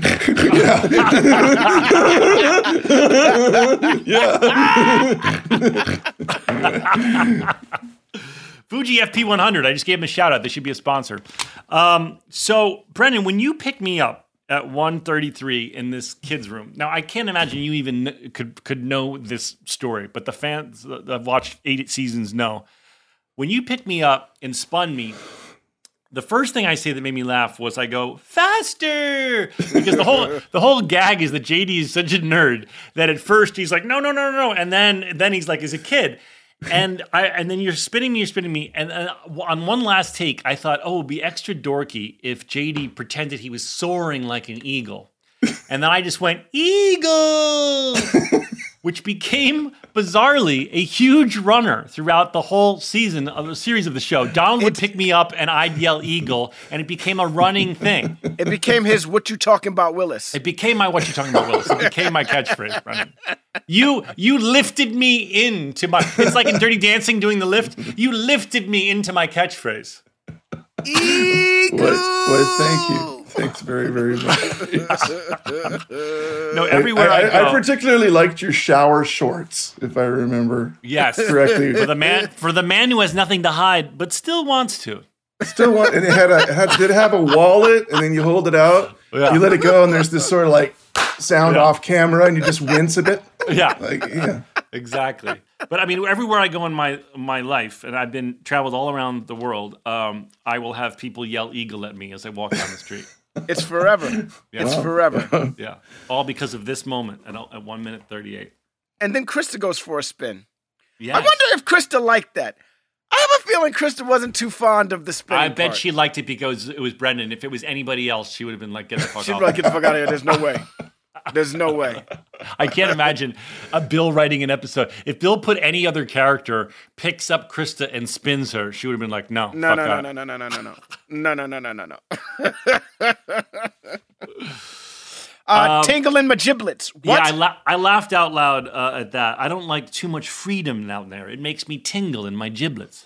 yeah. Fuji F P one hundred. I just gave them a shout out. They should be a sponsor. Um, so, Brendan, when you picked me up at one thirty-three in this kid's room, now I can't imagine you even kn- could could know this story, but the fans that have watched eight seasons know. When you picked me up and spun me, the first thing I say that made me laugh was I go, faster! Because the whole the whole gag is that J D is such a nerd that at first he's like, no, no, no, no, no. And then then he's like, as a kid. And I and then you're spinning me, you're spinning me. And uh, on one last take, I thought, oh, it would be extra dorky if J D pretended he was soaring like an eagle. And then I just went, eagle! which became, bizarrely, a huge runner throughout the whole season of the series of the show. Donald would pick me up and I'd yell Eagle, and it became a running thing. It became his "What you talking about, Willis?" It became my "What you talking about, Willis?" It became my catchphrase. Running. You you lifted me into my. It's like in Dirty Dancing doing the lift. You lifted me into my catchphrase. Eagle. Well, well, thank you. Thanks very, very much. No, everywhere I, I, I, go. I particularly liked your shower shorts, if I remember Yes, correctly. for the man for the man who has nothing to hide but still wants to. Still want, and it had a it had, did it have a wallet, and then you hold it out, Yeah. you let it go, and there's this sort of like sound Yeah. off camera, and you just wince a bit. Yeah, Like, yeah. exactly. But I mean, everywhere I go in my my life, and I've been traveled all around the world, um, I will have people yell "Eagle" at me as I walk down the street. It's forever. Yeah. It's forever. Yeah, all because of this moment at, at one minute thirty-eight. And then Krista goes for a spin. Yes. I wonder if Krista liked that. I have a feeling Krista wasn't too fond of the spin. I bet she liked it because it was Brendan. If it was anybody else, she would have been like, "Get the fuck She'd off!" be like, "Get the fuck out of here! There's no way. There's no way." I can't imagine a Bill writing an episode. If Bill put any other character, picks up Krista and spins her, she would have been like, "No, No, fuck no, that." no, no, no, no, no, no, no, no, no, no, no, no. Uh, Um, tingling my giblets. What? Yeah, I, la- I laughed out loud uh, at that. I don't like too much freedom out there. It makes me tingle in my giblets.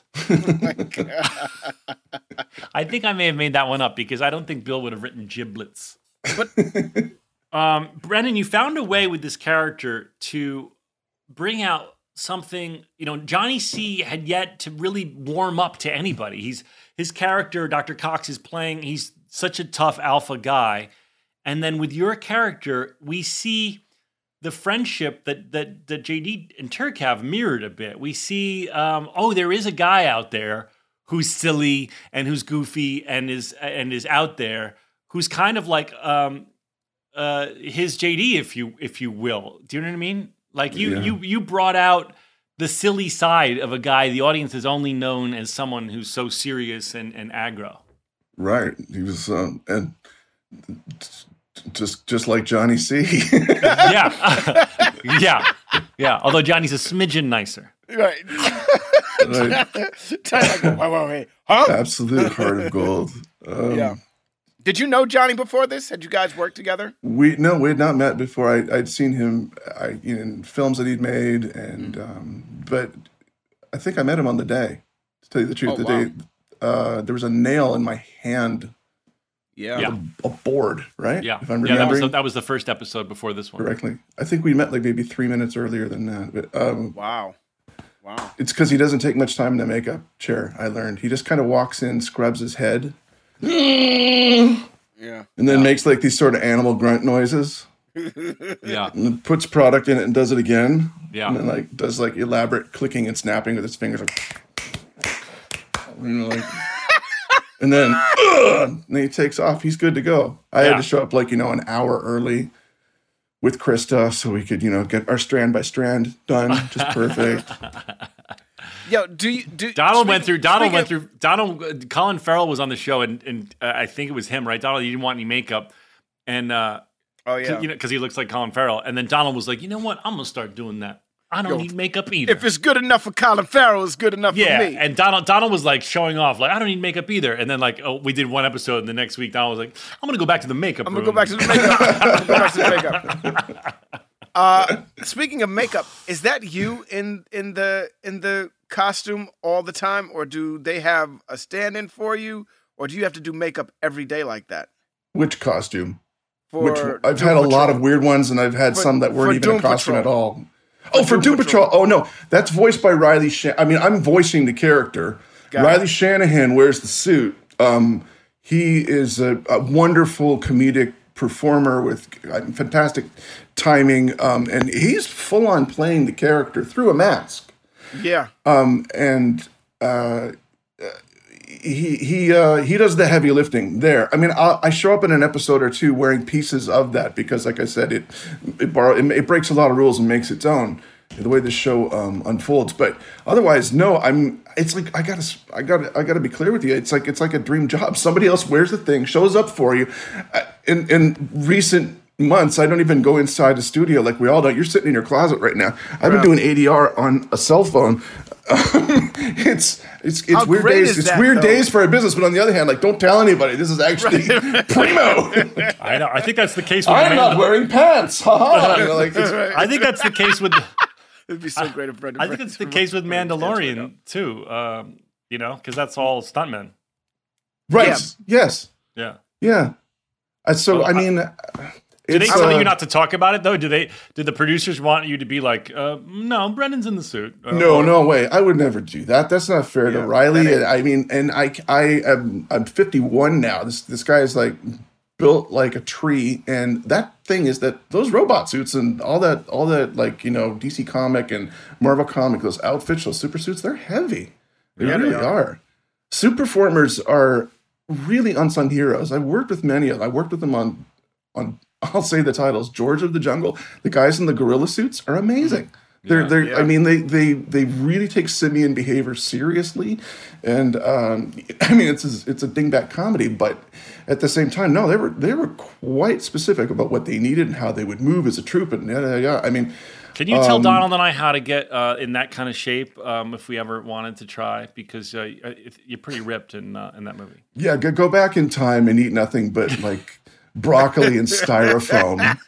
I think I may have made that one up because I don't think Bill would have written giblets. But Um, Brendan, you found a way with this character to bring out something. You know, Johnny C had yet to really warm up to anybody. He's his character, Doctor Cox, is playing. He's such a tough alpha guy, and then with your character, we see the friendship that that that J D and Turk have mirrored a bit. We see, um, oh, there is a guy out there who's silly and who's goofy and is and is out there who's kind of like. Um, Uh, his J D, if you if you will. Do you know what I mean? Like you Yeah. you you brought out the silly side of a guy the audience has only known as someone who's so serious and, and aggro. Right. He was, um, and just just like Johnny C. Yeah. yeah. Yeah. Although Johnny's a smidgen nicer. right. Right. I go, wait, wait, wait. Huh? Absolute heart of gold. Um, Yeah. Did you know Johnny before this? Had you guys worked together? We no, we had not met before. I, I'd seen him I, you know, in films that he'd made, and um, but I think I met him on the day. To tell you the truth, Oh, the wow. day uh, there was a nail in my hand, Yeah. Yeah. a board, right? Yeah. if I'm Yeah, that was remembering the, that was the first episode before this one. correctly. I think we met like maybe three minutes earlier than that. But um, Wow. Wow. it's because he doesn't take much time in the makeup chair. I learned he just kind of walks in, scrubs his head. Yeah. And then makes like these sort of animal grunt noises, Yeah. and then puts product in it and does it again. Yeah. And then like does like elaborate clicking and snapping with his fingers, like, you know, like, and then, ugh, and then he takes off. He's good to go. I Yeah. had to show up like you know an hour early with Krista so we could you know get our strand by strand done, just perfect. Yo, do you do Donald speak- went through. Donald speaking went of- through. Donald. uh, Colin Farrell was on the show, and and uh, I think it was him, right? Donald, you didn't want any makeup, and uh, Oh yeah. you know, because he looks like Colin Farrell. And then Donald was like, you know what? I'm gonna start doing that. I don't Yo, need makeup either. If it's good enough for Colin Farrell, it's good enough yeah, for me. and Donald Donald was like showing off, like I don't need makeup either. And then like, oh, we did one episode, and the next week Donald was like, I'm gonna go back to the makeup. I'm gonna room. go back to the makeup. I'm gonna go back to the makeup. Uh, speaking of makeup, is that you in in the in the costume all the time, or do they have a stand-in for you, or do you have to do makeup every day like that? Which costume? For Which I've Doom had a lot Patrol? of weird ones, and I've had For- some that for weren't even Doom a costume Patrol. at all. Oh, for Doom Doom Patrol. Patrol. Oh no, that's voiced by Riley. Shan- I mean, I'm voicing the character. Got it. Riley Shanahan wears the suit. Um, he is a, a wonderful comedic performer with uh, fantastic timing, um, and he's full on playing the character through a mask. Yeah. Um, and uh, he he uh, he does the heavy lifting there. I mean, I, I show up in an episode or two wearing pieces of that because, like I said, it it, borrow, it it breaks a lot of rules and makes its own the way the show um, unfolds. But otherwise, no, I'm. It's like I gotta I gotta I gotta be clear with you. It's like it's like a dream job. Somebody else wears the thing, shows up for you. Uh, In in recent months, I don't even go inside the studio like we all do. You're sitting in your closet right now. I've been doing A D R on a cell phone. Um, it's it's it's How weird great days. is It's that, weird though? days for a business, but on the other hand, like don't tell anybody. This is actually primo. I know. I think that's the case with I'm not Mandal- wearing pants. Ha ha. You know, like, it's- I think that's the case with. It'd be so great if Brendan. I think it's the case with Mandalorian too. Um, you know, because that's all stuntmen. right. Yeah. Yes. Yeah. Yeah. Uh, so Well, I mean, Did they it's, tell uh, you not to talk about it though? Did they? Did the producers want you to be like, uh, no, Brendan's in the suit? Uh, No, or- no way. I would never do that. That's not fair Yeah, to Riley. that ain't- I mean, and I, I am, I'm fifty-one now. This, this guy is like built like a tree. And that thing is that those robot suits and all that, all that, like, you know, D C comic and Marvel comic, those outfits, those super suits, they're heavy. They Yeah, they really are. are. Suit performers are really unsung heroes. I've worked with many of them. I worked with them on, on, I'll say the titles, George of the Jungle. The guys in the gorilla suits are amazing. They're, Yeah, they're. yeah. I mean, they, they, they really take simian behavior seriously, and um, I mean, it's a, it's a dingbat comedy, but at the same time, no, they were they were quite specific about what they needed and how they would move as a troop, and yada, yada, yada. I mean, Can you tell Um, Donald and I how to get uh, in that kind of shape um, if we ever wanted to try? Because uh, if- you're pretty ripped in uh, in that movie. yeah, go, go back in time and eat nothing but like broccoli and styrofoam.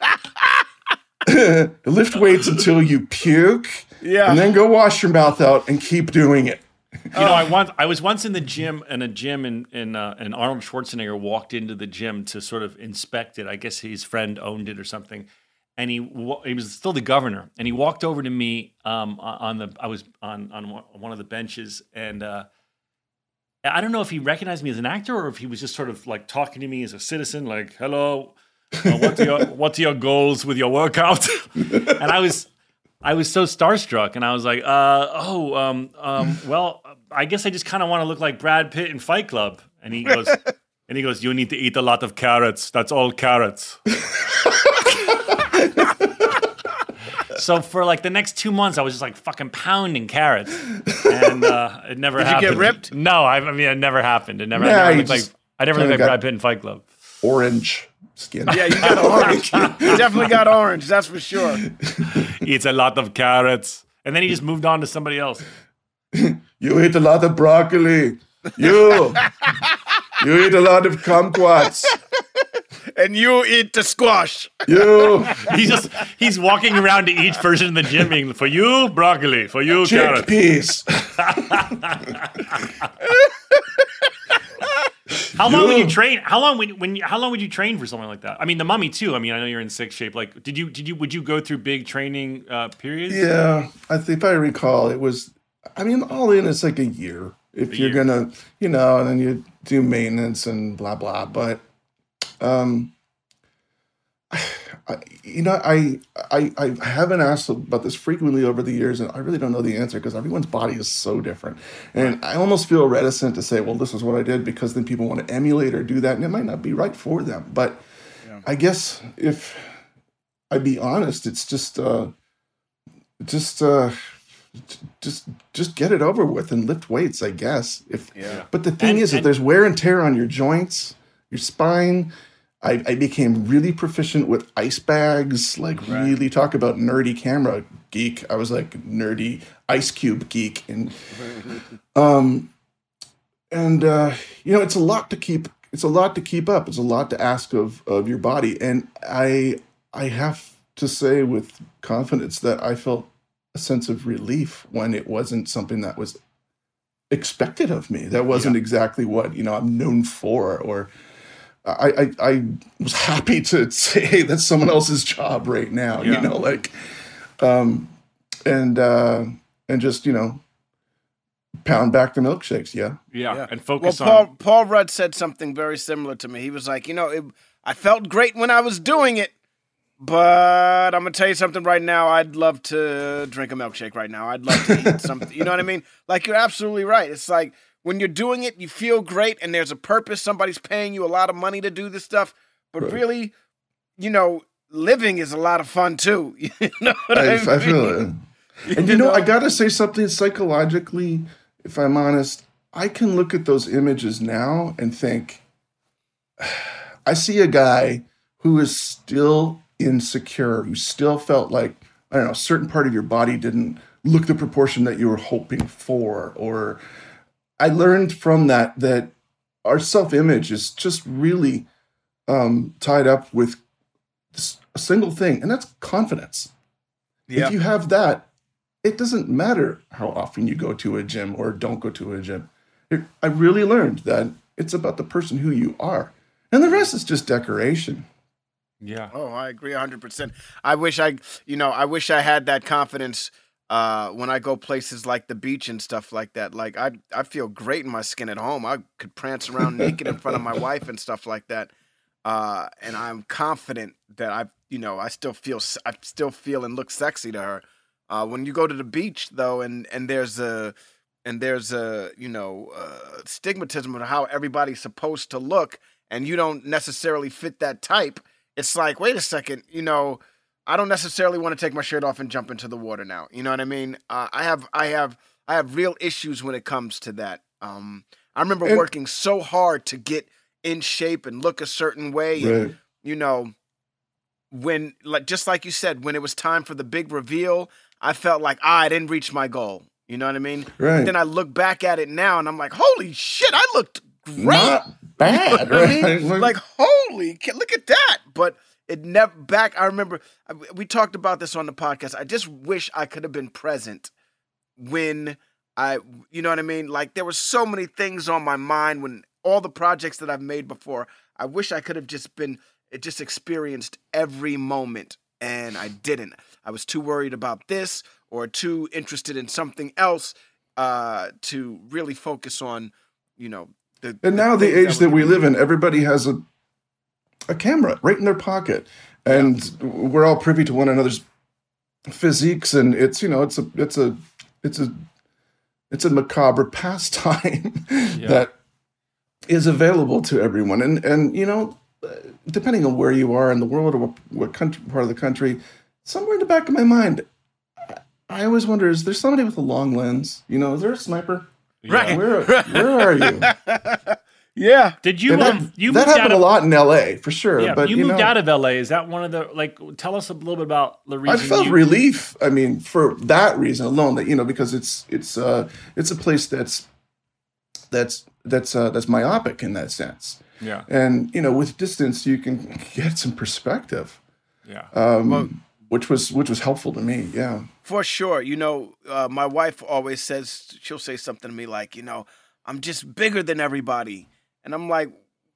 Lift weights until you puke, Yeah. and then go wash your mouth out and keep doing it. You know, I once I was once in the gym, in a gym, and and, uh, and Arnold Schwarzenegger walked into the gym to sort of inspect it. I guess his friend owned it or something, and he wa- he was still the governor, and he walked over to me um, on the I was on on one of the benches, and uh, I don't know if he recognized me as an actor or if he was just sort of like talking to me as a citizen, like, "Hello, uh, what are your what are your goals with your workout?" And I was. I was so starstruck, and I was like, uh, "Oh, um, um, well, I guess I just kind of want to look like Brad Pitt in Fight Club." And he goes, "And he goes, you need to eat a lot of carrots. That's all carrots." So for like the next two months, I was just like fucking pounding carrots, and uh, it never Did you happened. get ripped? No, I, I mean, it never happened. It never. Nah, I never you looked like just I never looked kinda like got- Brad Pitt in Fight Club. Orange skin. Yeah, you got orange. You definitely got orange. That's for sure. Eats a lot of carrots, and then he just moved on to somebody else. You eat a lot of broccoli. You. You eat a lot of kumquats. And you eat the squash. You. He's just he's walking around to each person in the gym being, for you, broccoli, for you, carrots. Chickpeas. How long would you You. train? How long would when you, how long would you train for something like that? I mean, the Mummy too. I mean, I know you're in sick shape. Like, did you did you would you go through big training uh, periods? Yeah, I think if I recall, it was. I mean, all in it's like a year if A you're year. gonna, you know, and then you do maintenance and blah blah. But, um, I, you know, I I I have been asked about this frequently over the years, and I really don't know the answer because everyone's body is so different, and I almost feel reticent to say, well, this is what I did because then people want to emulate or do that, and it might not be right for them. But I guess if I be honest, it's just uh, just uh, just just get it over with and lift weights, I guess. If Yeah. but the thing And- is, if and- there's wear and tear on your joints, your spine. I, I became really proficient with ice bags, like really talk about nerdy camera geek. I was like nerdy ice cube geek, and um, and uh, you know, it's a lot to keep. It's a lot to keep up. It's a lot to ask of of your body, and I I have to say with confidence that I felt a sense of relief when it wasn't something that was expected of me. That wasn't exactly what you know I'm known for, or. I, I I was happy to say, hey, that's someone else's job right now, Yeah. you know, like, um, and uh, and just you know, pound back the milkshakes, yeah. yeah, Yeah. and Well, focus Paul on. Paul Rudd said something very similar to me. He was like, you know, it, I felt great when I was doing it, but I'm gonna tell you something right now. I'd love to drink a milkshake right now. I'd love to eat something. You know what I mean? Like you're absolutely right. It's like when you're doing it, you feel great, and there's a purpose. Somebody's paying you a lot of money to do this stuff, but Right. really, you know, living is a lot of fun too. You know what I, I, mean? I feel it. And you know, I gotta say something psychologically, if I'm honest, I can look at those images now and think, I see a guy who is still insecure, who still felt like, I don't know, a certain part of your body didn't look the proportion that you were hoping for. Or I learned from that that our self-image is just really um, tied up with a single thing, and that's confidence. Yeah. If you have that, it doesn't matter how often you go to a gym or don't go to a gym. It, I really learned that it's about the person who you are, and the rest is just decoration. Yeah. Oh, I agree one hundred percent. I wish I, you know, I wish I had that confidence uh, when I go places like the beach and stuff like that. Like, I I feel great in my skin at home. I could prance around naked in front of my wife and stuff like that. Uh, and I'm confident that I, you know, I still feel, I still feel and look sexy to her. Uh, when you go to the beach, though, and and there's a, and there's a, you know, uh, stigmatism of how everybody's supposed to look, and you don't necessarily fit that type. It's like, wait a second, you know, I don't necessarily want to take my shirt off and jump into the water now. You know what I mean? Uh, I have, I have, I have real issues when it comes to that. Um, I remember And- working so hard to get in shape and look a certain way, and Right. you know, when like just like you said, when it was time for the big reveal, I felt like ah, I didn't reach my goal. You know what I mean? Right. Then I look back at it now, and I'm like, holy shit, I looked great. Not bad, You know what I mean? right? Like- Like, holy, ca- look at that. But it never back. I remember I- we talked about this on the podcast. I just wish I could have been present when I, you know what I mean? Like, there were so many things on my mind when all the projects that I've made before. I wish I could have just been, it just experienced every moment, and I didn't. I was too worried about this or too interested in something else uh, to really focus on, you know, the. And now the things age that were- we live in, everybody has a a camera right in their pocket, and we're all privy to one another's physiques, and it's you know it's a it's a it's a it's a macabre pastime that is available to everyone, and and you know depending on where you are in the world or what, what country part of the country, somewhere in the back of my mind, I, I always wonder: is there somebody with a long lens? You know, is there a sniper? Right. Where where are you? Yeah. Did you And um that, you that moved out happened of a lot in L A for sure. yeah, but you, you moved know, out of L A. Is that one of the like? Tell us a little bit about the reason. I felt you, relief. I mean, for that reason alone, that you know, because it's it's uh it's a place that's that's that's uh, that's myopic in that sense, Yeah, and you know, with distance, you can get some perspective, yeah. um, Well- which was which was helpful to me. Yeah, For sure. You know, uh, my wife always says, she'll say something to me like, you know, I'm just bigger than everybody. And I'm like,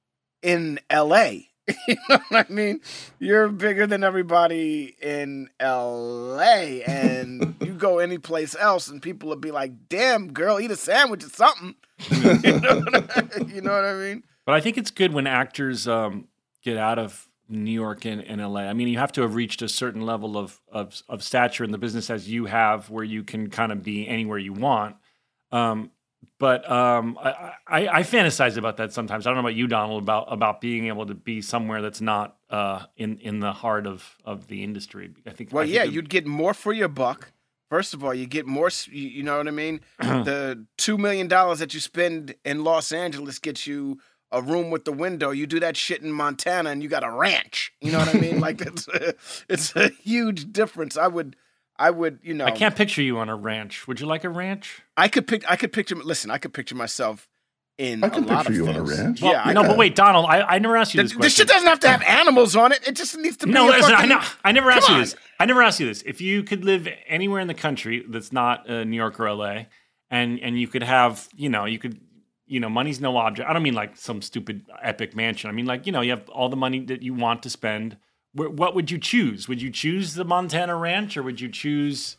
in L A. You know what I mean? You're bigger than everybody in L A. And you go any place else and people will be like, damn, girl, eat a sandwich or something. You know what I, you know what I mean? But I think it's good when actors um, get out of New York and, and L A. I mean, you have to have reached a certain level of, of of stature in the business as you have, where you can kind of be anywhere you want. Um, but um, I, I, I fantasize about that sometimes. I don't know about you, Donald, about about being able to be somewhere that's not uh, in in the heart of, of the industry. I think. Well, I think yeah, it- you'd get more for your buck. First of all, you get more, s- you you know what I mean? The two million dollars that you spend in Los Angeles gets you a room with the window. You do that shit in Montana and you got a ranch. You know what I mean? Like, it's a, it's a huge difference. I would, I would, you know. I can't picture you on a ranch. Would you like a ranch? I could pick, I could picture, listen, I could picture myself in I can a lot picture of you on a things. ranch. Yeah, I no, could. but wait, Donald. I, I never asked you The- this this question. shit doesn't have to have animals on it. It just needs to be No, a listen, I fucking- know. I never asked Come you on. this. I never asked you this. If you could live anywhere in the country that's not uh, New York or L A, and and you could have, you know, you could, you know, money's no object. I don't mean like some stupid epic mansion. I mean like, you know, you have all the money that you want to spend. Wh- What would you choose? Would you choose the Montana ranch, or would you choose?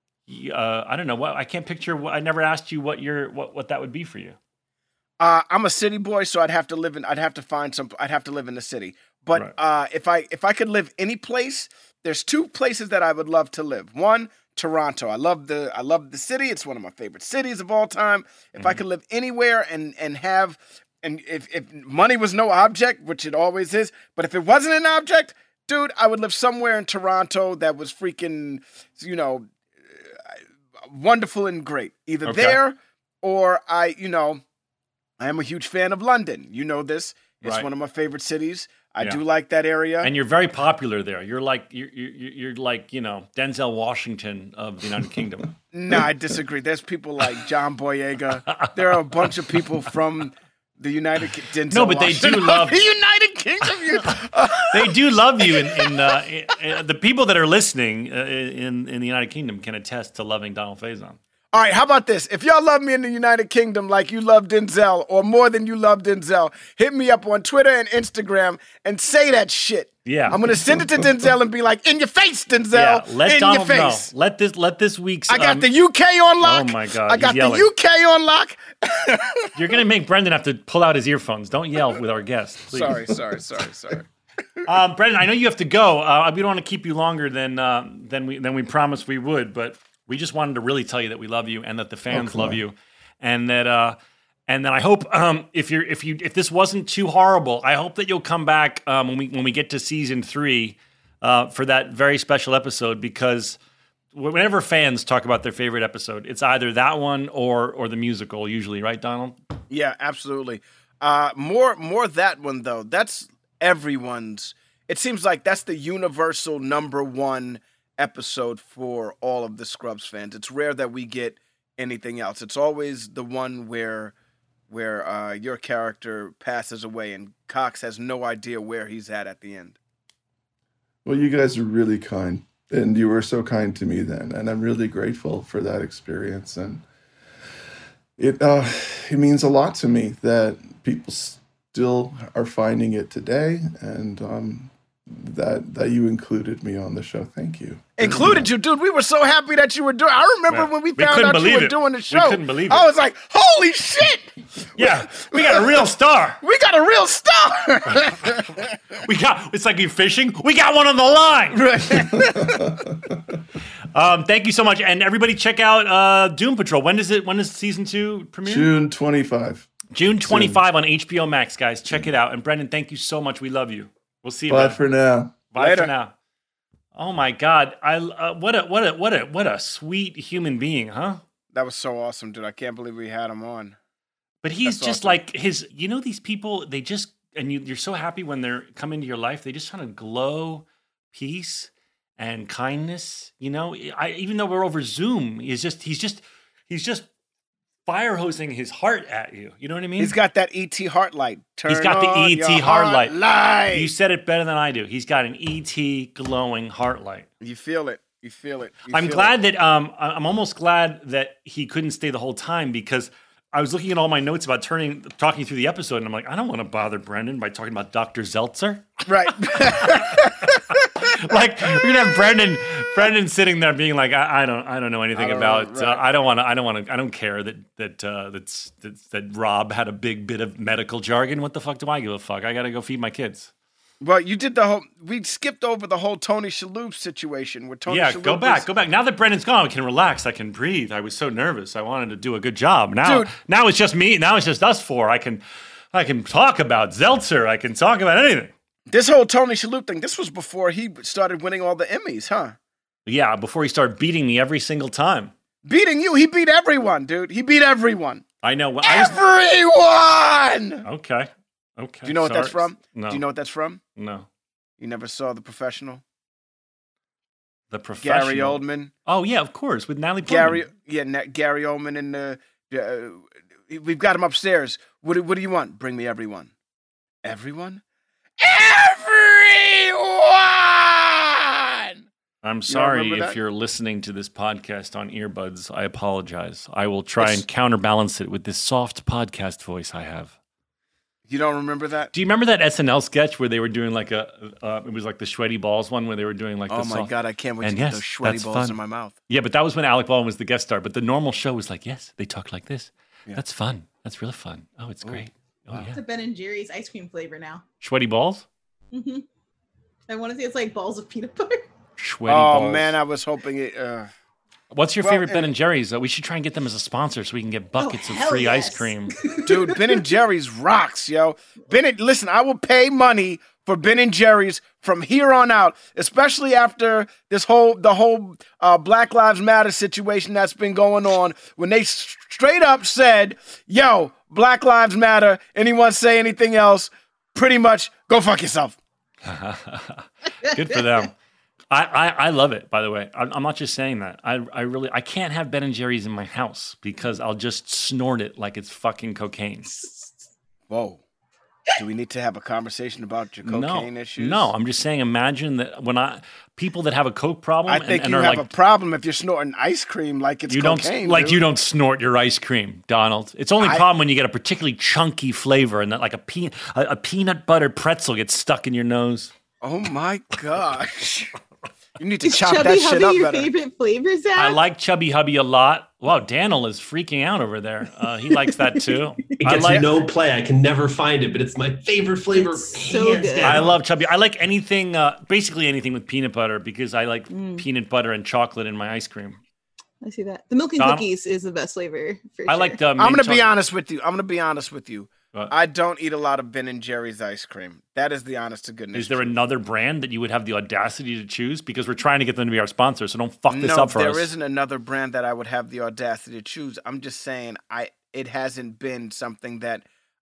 Uh, I don't know. What I can't picture. What, I never asked you what your what what that would be for you. Uh, I'm a city boy, so I'd have to live in. I'd have to find some. I'd have to live in the city. But Right. uh, if I if I could live any place, there's two places that I would love to live. One, Toronto. I love the I love the city. It's one of my favorite cities of all time. If I could live anywhere and and have and if if money was no object, which it always is, but if it wasn't an object, dude, I would live somewhere in Toronto that was freaking, you know, wonderful and great. Either Okay. there or I, you know. I am a huge fan of London. You know this. It's Right. one of my favorite cities. I Yeah. do like that area. And you're very popular there. You're like you're, you're you're like you know Denzel Washington of the United Kingdom. No, I disagree. There's people like John Boyega. There are a bunch of people from the United Ki- Denzel No, but they Washington do of love- the United Kingdom. You- They do love you, and in, uh, in, the people that are listening uh, in in the United Kingdom can attest to loving Donald Faison. All right, how about this? If y'all love me in the United Kingdom like you love Denzel, or more than you love Denzel, hit me up on Twitter and Instagram and say that shit. Yeah. I'm gonna send it to Denzel and be like, "In your face, Denzel! Yeah, let in Donald your know. face!" Let this let this week's. I got um, the U K on lock. Oh my God, I got he's the yelling. U K on lock. You're gonna make Brendan have to pull out his earphones. Don't yell with our guest, please. Sorry, sorry, sorry, sorry. Um, Brendan, I know you have to go. Uh, we don't want to keep you longer than uh, than we than we promised we would, but we just wanted to really tell you that we love you and that the fans Oh, love on. you, and that uh, and that I hope um, if you're if you if this wasn't too horrible, I hope that you'll come back um, when we when we get to season three uh, for that very special episode, because whenever fans talk about their favorite episode, it's either that one or or the musical usually, right, Donald? Yeah, absolutely. Uh, more, more that one though. That's everyone's. It seems like that's the universal number one episode for all of the Scrubs fans. It's rare that we get anything else. It's always the one where, where uh, your character passes away and Cox has no idea where he's at at the end. Well, you guys are really kind, and you were so kind to me then, and I'm really grateful for that experience. And it uh, it means a lot to me that people still are finding it today, and um, that that you included me on the show. Thank you. Included you, dude. We were so happy that you were doing. I remember Yeah. when we We found couldn't out you believe were it. doing the We show. couldn't believe I it. was like, "Holy shit! Yeah, we got a real star. We got a real star!" We got. It's like you fishing. We got one on the line. Um, thank you so much, and everybody, check out uh, Doom Patrol. When does it? When does season two premiere? June twenty-fifth. June twenty-fifth on H B O Max, guys. Check it out. And Brendan, thank you so much. We love you. We'll see you. Bye man. for now. Bye Later. for now. Oh my God! I uh, what a what a what a what a sweet human being, huh? That was so awesome, dude. I can't believe we had him on. But he's That's just awesome. like his. You know these people. They just and you, you're so happy when they're come into your life. They just kind of glow peace and kindness. You know, I even though we're over Zoom, he's just he's just he's just fire hosing his heart at you. You know what I mean? He's got that E T heart light. Turn He's got the on E T your heart light. light. You said it better than I do. He's got an E T glowing heart light. You feel it. You feel it. You I'm feel glad it. that um I- I'm almost glad that he couldn't stay the whole time, because I was looking at all my notes about turning talking through the episode, and I'm like, I don't want to bother Brendan by talking about Doctor Zeltzer. Right. Like we're gonna have Brendan Brendan sitting there being like, I, I don't I don't know anything I don't about know, uh, right. I don't want to I don't want to I don't care that that uh, that's, that's that Rob had a big bit of medical jargon. What the fuck do I give a fuck? I gotta go feed my kids. Well, you did the whole. We skipped over the whole Tony Shalhoub situation where Tony. Yeah, Shalhoub go back, was- go back. Now that Brendan's gone, I can relax. I can breathe. I was so nervous. I wanted to do a good job. Now, Dude. now it's just me. Now it's just us four. I can, I can talk about Zeltzer. I can talk about anything. This whole Tony Shalhoub thing. This was before he started winning all the Emmys, huh? Yeah, before he started beating me every single time. Beating you, he beat everyone, dude. He beat everyone. I know. When I was, Everyone. okay, okay. Do you know what that's sorry. from? No. Do you know what that's from? No. You never saw The Professional? The Professional. Gary Oldman. Oh yeah, of course, with Natalie Portman. Gary, yeah, Na- Gary Oldman and the. Uh, we've got him upstairs. What do, what do you want? Bring me everyone. Everyone. Everyone. I'm sorry remember if that? you're listening to this podcast on earbuds. I apologize. I will try It's- and counterbalance it with this soft podcast voice I have. You don't remember that? Do you remember that S N L sketch where they were doing like a, uh, it was like the sweaty balls one where they were doing like Oh the my soft- god, I can't wait And to get yes, those sweaty that's balls fun. in my mouth. Yeah, but that was when Alec Baldwin was the guest star. But the normal show was like, yes, they talk like this. That's fun. That's really fun. Oh, it's great. Oh yeah. It's a Ben and Jerry's ice cream flavor now. Sweaty balls? hmm I want to say it's like balls of peanut butter. Sweaty Oh balls. man, I was hoping it. Uh, What's your Well, favorite Ben and- and Jerry's? Uh, we should try and get them as a sponsor so we can get buckets Oh, of hell free ice yes. cream. dude, Ben and Jerry's rocks, yo. Ben, and, listen, I will pay money for Ben and Jerry's from here on out, especially after this whole the whole uh, Black Lives Matter situation that's been going on. When they s- straight up said, "Yo, Black Lives Matter. Anyone say anything else? Pretty much, go fuck yourself." Good for them. I, I, I love it, by the way. I'm, I'm not just saying that. I I really I can't have Ben and Jerry's in my house because I'll just snort it like it's fucking cocaine. Whoa. Do we need to have a conversation about your cocaine no, issues? No, I'm just saying imagine that when I people that have a Coke problem I think and, and you are have like, a problem if you're snorting ice cream like it's you cocaine. don't like dude. you don't snort your ice cream, Donald. It's only a I- problem when you get a particularly chunky flavor and that like a, pe- a, a peanut butter pretzel gets stuck in your nose. Oh my gosh. You need to Is chop Chubby that shit Hubby up your better. favorite flavor, Zach? I like Chubby Hubby a lot. Wow, Daniel is freaking out over there. Uh, he likes that too. It I gets like. no play. I can never find it, but it's my favorite flavor. It's so hands good. down. I love Chubby. I like anything, uh, basically anything with peanut butter because I like Mm. peanut butter and chocolate in my ice cream. I see that. The milk and Donald? cookies is the best flavor. For I sure. like the. I'm going to be chocolate. honest with you. I'm going to be honest with you. What? I don't eat a lot of Ben and Jerry's ice cream. That is the honest to goodness. Is there truth. another brand that you would have the audacity to choose? Because we're trying to get them to be our sponsor, so don't fuck this no, up for there us. isn't another brand that I would have the audacity to choose. I'm just saying I it hasn't been something that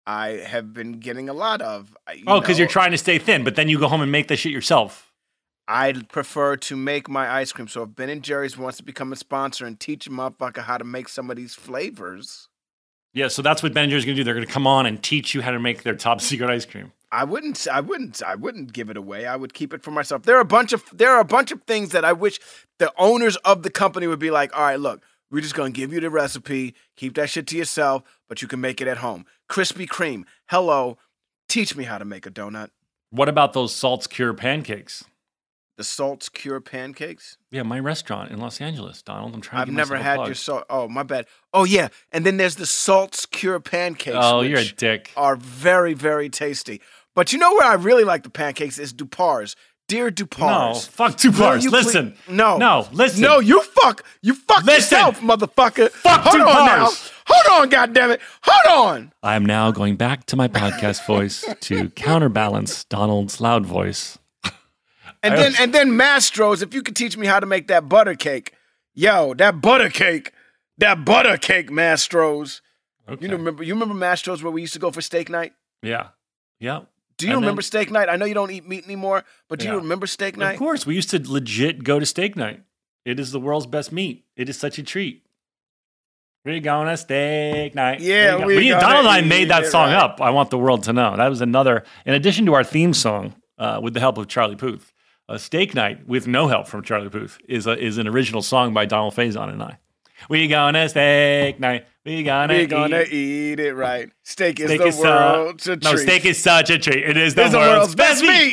I have been getting a lot of. I- you Oh, because know, you're trying to stay thin, but then you go home and make the shit yourself. I prefer to make my ice cream. So if Ben and Jerry's wants to become a sponsor and teach a motherfucker how to make some of these flavors, Yeah, so that's what Ben and Jerry's going to do. They're going to come on and teach you how to make their top secret ice cream. I wouldn't I wouldn't I wouldn't give it away. I would keep it for myself. There are a bunch of there are a bunch of things that I wish the owners of the company would be like, "All right, look, we're just going to give you the recipe. Keep that shit to yourself, but you can make it at home." Krispy Kreme. Hello, teach me how to make a donut. What about those Salt's Cure pancakes? The Salt's Cure pancakes. Yeah, my restaurant in Los Angeles, Donald. I'm trying to I've give never myself a had plug. your salt. Oh, my bad. Oh yeah, and then there's the Salt's Cure pancakes. Oh, which you're a dick. Are very very tasty. But you know where I really like the pancakes is Dupar's. Dear No, Dupar's. fuck two Will bars. you Listen. please- no. No, listen. No, you fuck. You fuck Listen. yourself, motherfucker. Fuck Hold two on now. bars. Hold on, goddammit. Hold on. I am now going back to my podcast voice to counterbalance Donald's loud voice. And I then was- and then Mastro's, if you could teach me how to make that butter cake. Yo, that butter cake. That butter cake, Mastro's. Okay. You know, remember you remember Mastro's where we used to go for steak night? Yeah. Yeah. Do you And remember then- steak night? I know you don't eat meat anymore, but do you Yeah. remember steak night? Of course. We used to legit go to steak night. It is the world's best meat. It is such a treat. We're going to steak night. Yeah, There you go. we We- gonna Donald and I eat made that it song right. up. I want the world to know. That was another, in addition to our theme song, uh, with the help of Charlie Puth. A steak night with no help from Charlie Puth is a, is an original song by Donald Faison and I. We gonna steak night. We gonna We're gonna eat. eat it right. Steak is Steak the is, uh, world's a no, treat. steak is such a treat. It is the, It's world's, best meat.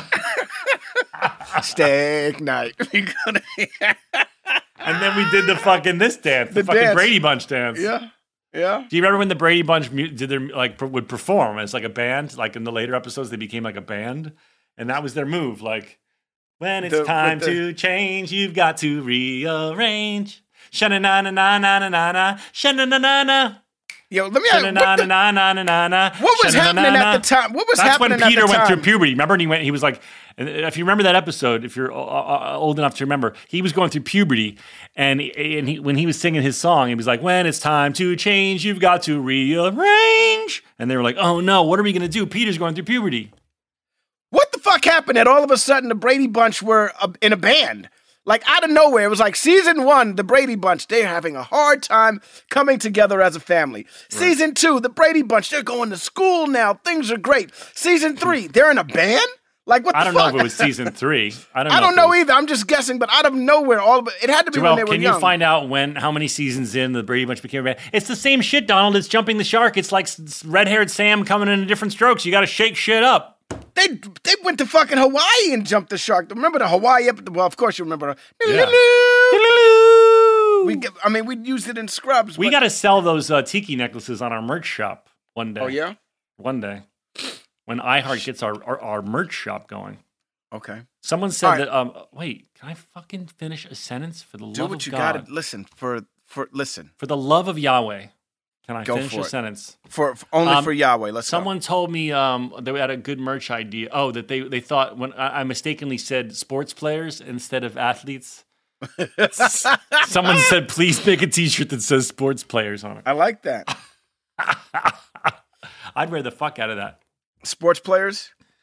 Steak night. We gonna And then we did the fucking this dance, the, The fucking dance. Brady Bunch dance. Yeah. Yeah. Do you remember when the Brady Bunch mu- did their like per- would perform as like a band? Like in the later episodes, they became like a band, and that was their move. Like when it's The- time with the- to change, you've got to rearrange. Shana na na na na na na na. Shana na na na. Yo, let me ask Shana you, na what, na the, na na na na na. what was Shana na happening na at na. the time? What was That's happening when Peter at the went time? through puberty. Remember when he went? He was like, and if you remember that episode, if you're uh, uh, old enough to remember, he was going through puberty, and and he, when he was singing his song, he was like, "When it's time to change, you've got to rearrange." And they were like, "Oh no, what are we gonna do? Peter's going through puberty." What the fuck happened that all of a sudden the Brady Bunch were uh, in a band? Like out of nowhere, it was like season one, the Brady Bunch, they're having a hard time coming together as a family. Season two, the Brady Bunch, they're going to school now. Things are great. Season three, they're in a band? Like what the I don't fuck? know if it was season three. I don't. Know I don't if it know was- either. I'm just guessing, but out of nowhere, all of it, it had to be Well, when they were can young. you find out when, how many seasons in the Brady Bunch became a band? It's the same shit, Donald. It's jumping the shark. It's like s- red-haired Sam coming in different strokes. You got to shake shit up. They they went to fucking Hawaii and jumped the shark. Remember the Hawaii episode? Well, of course you remember. Yeah. We, get- I mean, we used it in Scrubs. We but- got to sell those uh, tiki necklaces on our merch shop one day. Oh yeah. One day. When iHeart gets our, our, our merch shop going. Okay. Someone said All right. that, um, wait, can I fucking finish a sentence for the Do love what of you God? got to listen for for listen For the love of Yahweh, can I Go finish for a it. sentence? for, for only Um, for Yahweh. Let's Someone told me um, they had a good merch idea. Oh, that they, they thought when I, I mistakenly said sports players instead of athletes. S- Someone said, please make a t-shirt that says sports players on it. I like that. I'd wear the fuck out of that. Sports players.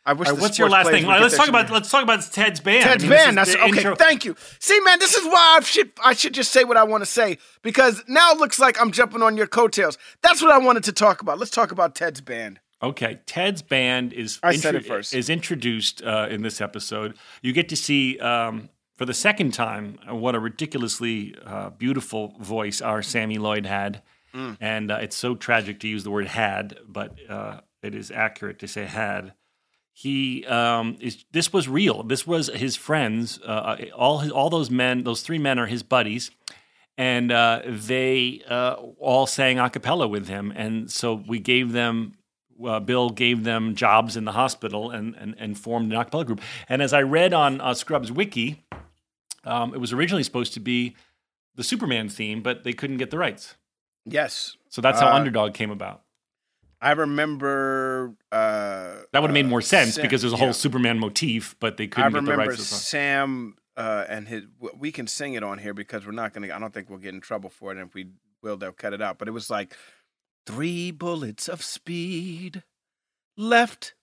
I wish. All right, the what's your sports last players thing? would All right, get let's their talk shit about in. let's talk about Ted's band. Ted's I mean, this band. is That's the okay. intro- Thank you. See, man, this is why I should I should just say what I want to say because now it looks like I'm jumping on your coattails. That's what I wanted to talk about. Let's talk about Ted's band. Okay, Ted's band is I said it first. is introduced uh, in this episode. You get to see um, for the second time uh, what a ridiculously uh, beautiful voice our Sammy Lloyd had, Mm. and uh, it's so tragic to use the word had, but uh, it is accurate to say had. He um, is. This was real. This was his friends. Uh, all his, all those men, those three men are his buddies, and uh, they uh, all sang a cappella with him. And so we gave them. Uh, Bill gave them jobs in the hospital and and, and formed an a cappella group. And as I read on uh, Scrubs Wiki, um, it was originally supposed to be the Superman theme, but they couldn't get the rights. Yes. So that's how Uh, Underdog came about. I remember. Uh, That would have made uh, more sense Sam- because there's a whole yeah. Superman motif, but they I couldn't get the remember rights to the song. Sam uh, and his. w- We can sing it on here because we're not going to. I don't think we'll get in trouble for it. And if we will, they'll cut it out. But it was like three bullets of speed left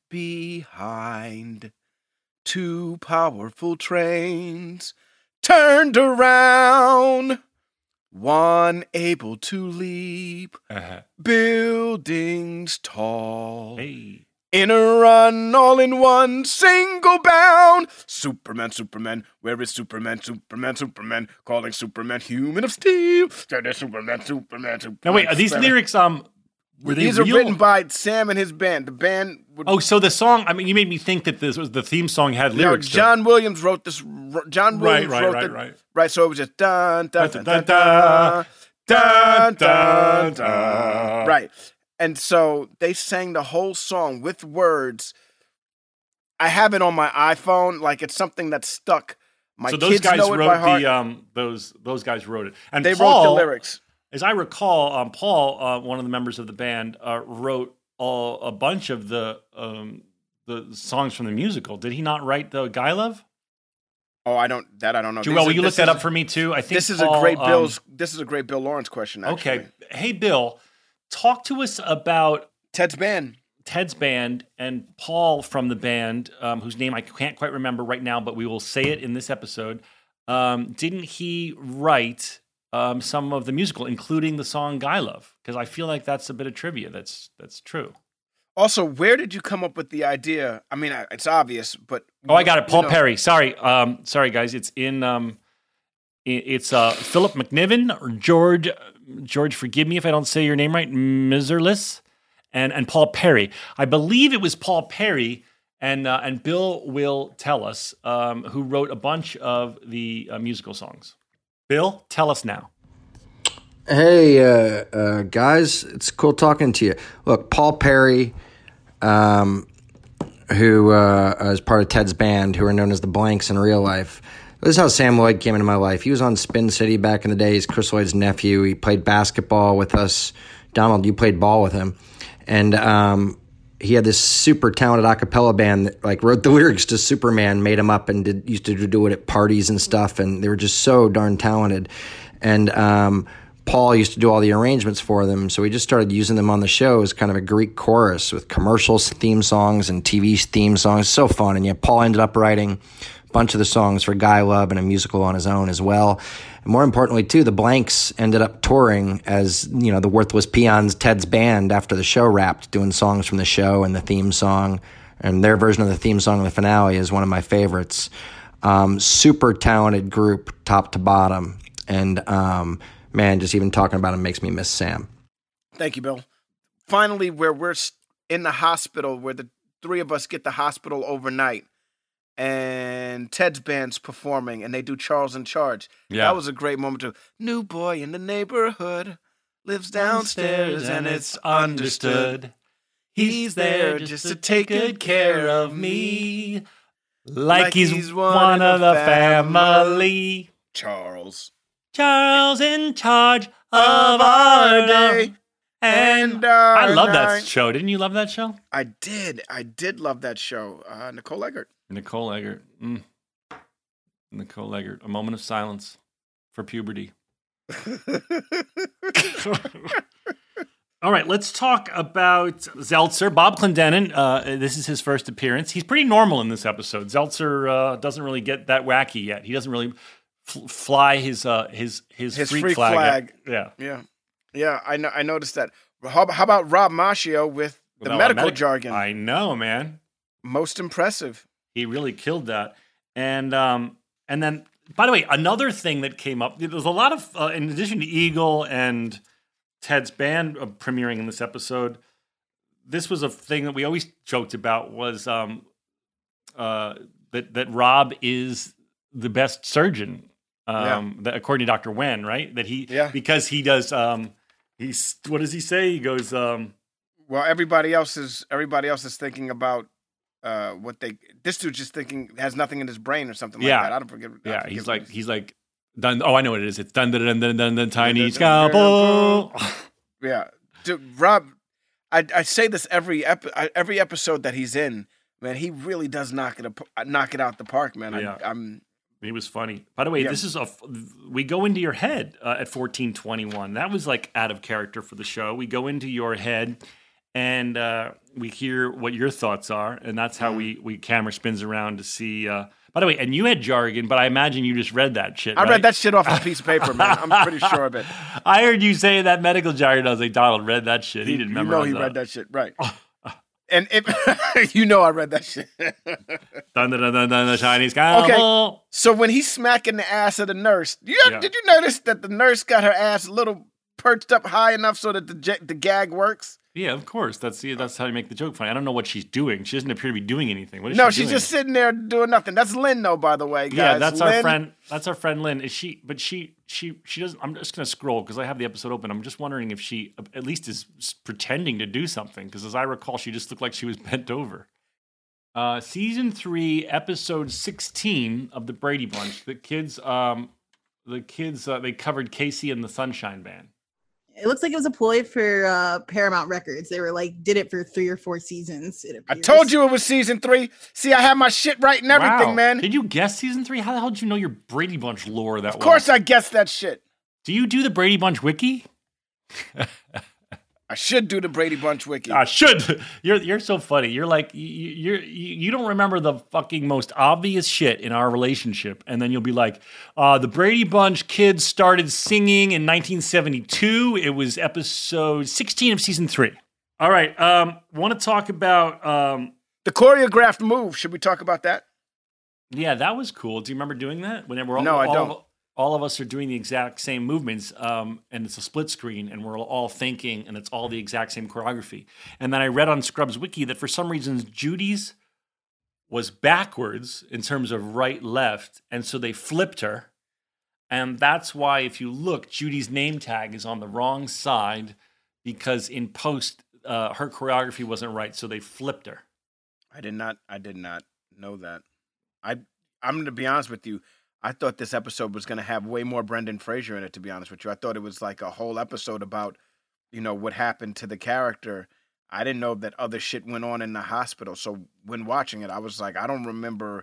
behind, two powerful trains turned around, one able to leap Uh-huh. buildings tall. Hey. In a run, all in one single bound. Superman, Superman, where is Superman, Superman, Superman? Calling Superman, human of steel. Superman, Superman, Superman. Now wait, are these Superman. lyrics um were they These real? are written by Sam and his band. The band would. Oh, so the song, I mean, you made me think that this was the theme song had no, lyrics. to it. John Williams wrote this. John Right, Williams right, wrote right, the, right. Right, so it was just dun dun dun dun Dun, dun, dun dun dun. dun, dun. dun. Right. And so they sang the whole song with words. I have it on my iPhone, like it's something that's stuck. My So those kids guys know it by wrote heart. the um those those guys wrote it. And they Paul, wrote the lyrics. As I recall, um, Paul, uh, one of the members of the band, uh, wrote all, a bunch of the um, the songs from the musical. Did he not write the Guy Love? Oh, I don't. That I don't know. Joel, This will is- you look this that is- up for me too? I think This is Paul, a great um, Bill's. This is a great Bill Lawrence question. Actually. Okay, hey Bill, talk to us about Ted's band. Ted's band and Paul from the band, um, whose name I can't quite remember right now, but we will say it in this episode. Um, didn't he write um, some of the musical, including the song "Guy Love"? Because I feel like that's a bit of trivia. That's that's true. Also, where did you come up with the idea? I mean, I- it's obvious, but Oh, I got it. you Paul know- Perry. Sorry, um, sorry guys. It's in. Um, i- it's uh, Philip McNiven or George. George, forgive me if I don't say your name right. Miserless. And and Paul Perry. I believe it was Paul Perry, and uh, and Bill will tell us um, who wrote a bunch of the uh, musical songs. Bill, tell us now. Hey, uh, uh, guys, it's cool talking to you. Look, Paul Perry, um, who uh, is part of Ted's band, who are known as the Blanks in real life. This is how Sam Lloyd came into my life. He was on Spin City back in the days, Chris Lloyd's nephew. He played basketball with us. Donald, you played ball with him. And um, he had this super talented a cappella band that like wrote the lyrics to Superman, made them up, and did, used to do it at parties and stuff. And they were just so darn talented. And um, Paul used to do all the arrangements for them. So we just started using them on the show as kind of a Greek chorus with commercials, theme songs, and T V theme songs. So fun. And yeah, Paul ended up writing a bunch of the songs for Guy Love and a musical on his own as well. And more importantly, too, the Blanks ended up touring as, you know, the Worthless Peons, Ted's band, after the show wrapped, doing songs from the show and the theme song. And their version of the theme song in the finale is one of my favorites. Um, super talented group, top to bottom. And, um, man, just even talking about him makes me miss Sam. Thank you, Bill. Finally, where we're s- in the hospital, where the three of us get the hospital overnight, and Ted's band's performing, and they do Charles in Charge. Yeah. That was a great moment too. New boy in the neighborhood lives downstairs, and it's understood. He's there just to take good care of me, Like, like he's, he's one, of the family. Charles. Charles in charge of our day. And I our love that night. show. Didn't you love that show? I did. I did love that show. Uh, Nicole Eggert. Nicole Eggert. Mm. Nicole Eggert. A moment of silence for puberty. All right, let's talk about Zeltzer. Bob Clendenin, uh, this is his first appearance. He's pretty normal in this episode. Zeltzer uh, doesn't really get that wacky yet. He doesn't really f- fly his uh, his his, His freak, freak flag. flag. Yeah. Yeah, yeah. I know. I noticed that. How, how about Rob Macchio with the Without medical medic- jargon? I know, man. Most impressive. He really killed that. And um, and then, by the way, another thing that came up, there was a lot of, uh, in addition to Eagle and Ted's band uh, premiering in this episode, this was a thing that we always joked about was um, uh, that, that Rob is the best surgeon, um, Yeah. that, according to Doctor Wen, right? That he, Yeah. because he does, um, he's, what does he say? He goes, um, Well, everybody else is everybody else is thinking about uh, what they. This dude's just thinking has nothing in his brain or something like Yeah. that. I don't forget. I yeah, forget he's what like, it is. he's like, dun, oh, I know what it is. It's dun dun dun dun dun dun tiny Dun, dun, scalpel. Yeah, dude, Rob. I I say this every epi- I- every episode that he's in. Man, he really does knock it up, knock it out the park, man. Yeah. I, I'm. He was funny. By the way, Yeah. this is a. f- We go into your head uh, at fourteen twenty-one. That was like out of character for the show. We go into your head, and uh, we hear what your thoughts are, and that's how we we camera spins around to see. Uh, by the way, and you had jargon, but I imagine you just read that shit. I right? read that shit off a piece of paper, man. I'm pretty sure of it. I heard you say that medical jargon. I was like, Donald read that shit. He didn't You memorize know he that. read that shit, right? And if you know I read that shit. Dun, dun, dun, dun, dun, the Chinese scalpel. So when he's smacking the ass of the nurse, you Yeah. did you notice that the nurse got her ass a little perched up high enough so that the j- the gag works? Yeah, of course. That's yeah, that's how you make the joke funny. I don't know what she's doing. She doesn't appear to be doing anything. What is No, she she's doing? just sitting there doing nothing. That's Lynn, though, by the way, guys. Yeah, that's our Lynn- friend. That's our friend Lynn. Is she? But she, she, she doesn't. I'm just gonna scroll because I have the episode open. I'm just wondering if she at least is s- pretending to do something. Because as I recall, she just looked like she was bent over. Uh, season three, episode sixteen of the Brady Bunch. The kids, um, the kids, uh, they covered Casey and the Sunshine Band. It looks like it was a ploy for uh, Paramount Records. They were like, did it for three or four seasons. It I appears. told you it was season three. See, I have my shit right and everything, Wow. man. Did you guess season three? How the hell did you know your Brady Bunch lore that Of course, well? I guessed that shit. Do you do the Brady Bunch wiki? I should do the Brady Bunch wiki. I should. You're you're so funny. You're like you you're, you you don't remember the fucking most obvious shit in our relationship, and then you'll be like, uh, the Brady Bunch kids started singing in nineteen seventy-two. It was episode sixteen of season three. All right. Um, want to talk about? Um, The choreographed move. Should we talk about that? yeah, that was cool. Do you remember doing that? When we're all, No, I all don't. Of, all of us are doing the exact same movements, um, and it's a split screen, and we're all thinking, and it's all the exact same choreography. And then I read on Scrubs Wiki that for some reasons Judy's was backwards in terms of right left, and so they flipped her, and that's why if you look, Judy's name tag is on the wrong side because in post uh, her choreography wasn't right, so they flipped her. I did not. I did not know that. I. I'm going to be honest with you. I thought this episode was going to have way more Brendan Fraser in it. To be honest with you, I thought it was like a whole episode about, you know, what happened to the character. I didn't know that other shit went on in the hospital. So when watching it, I was like, I don't remember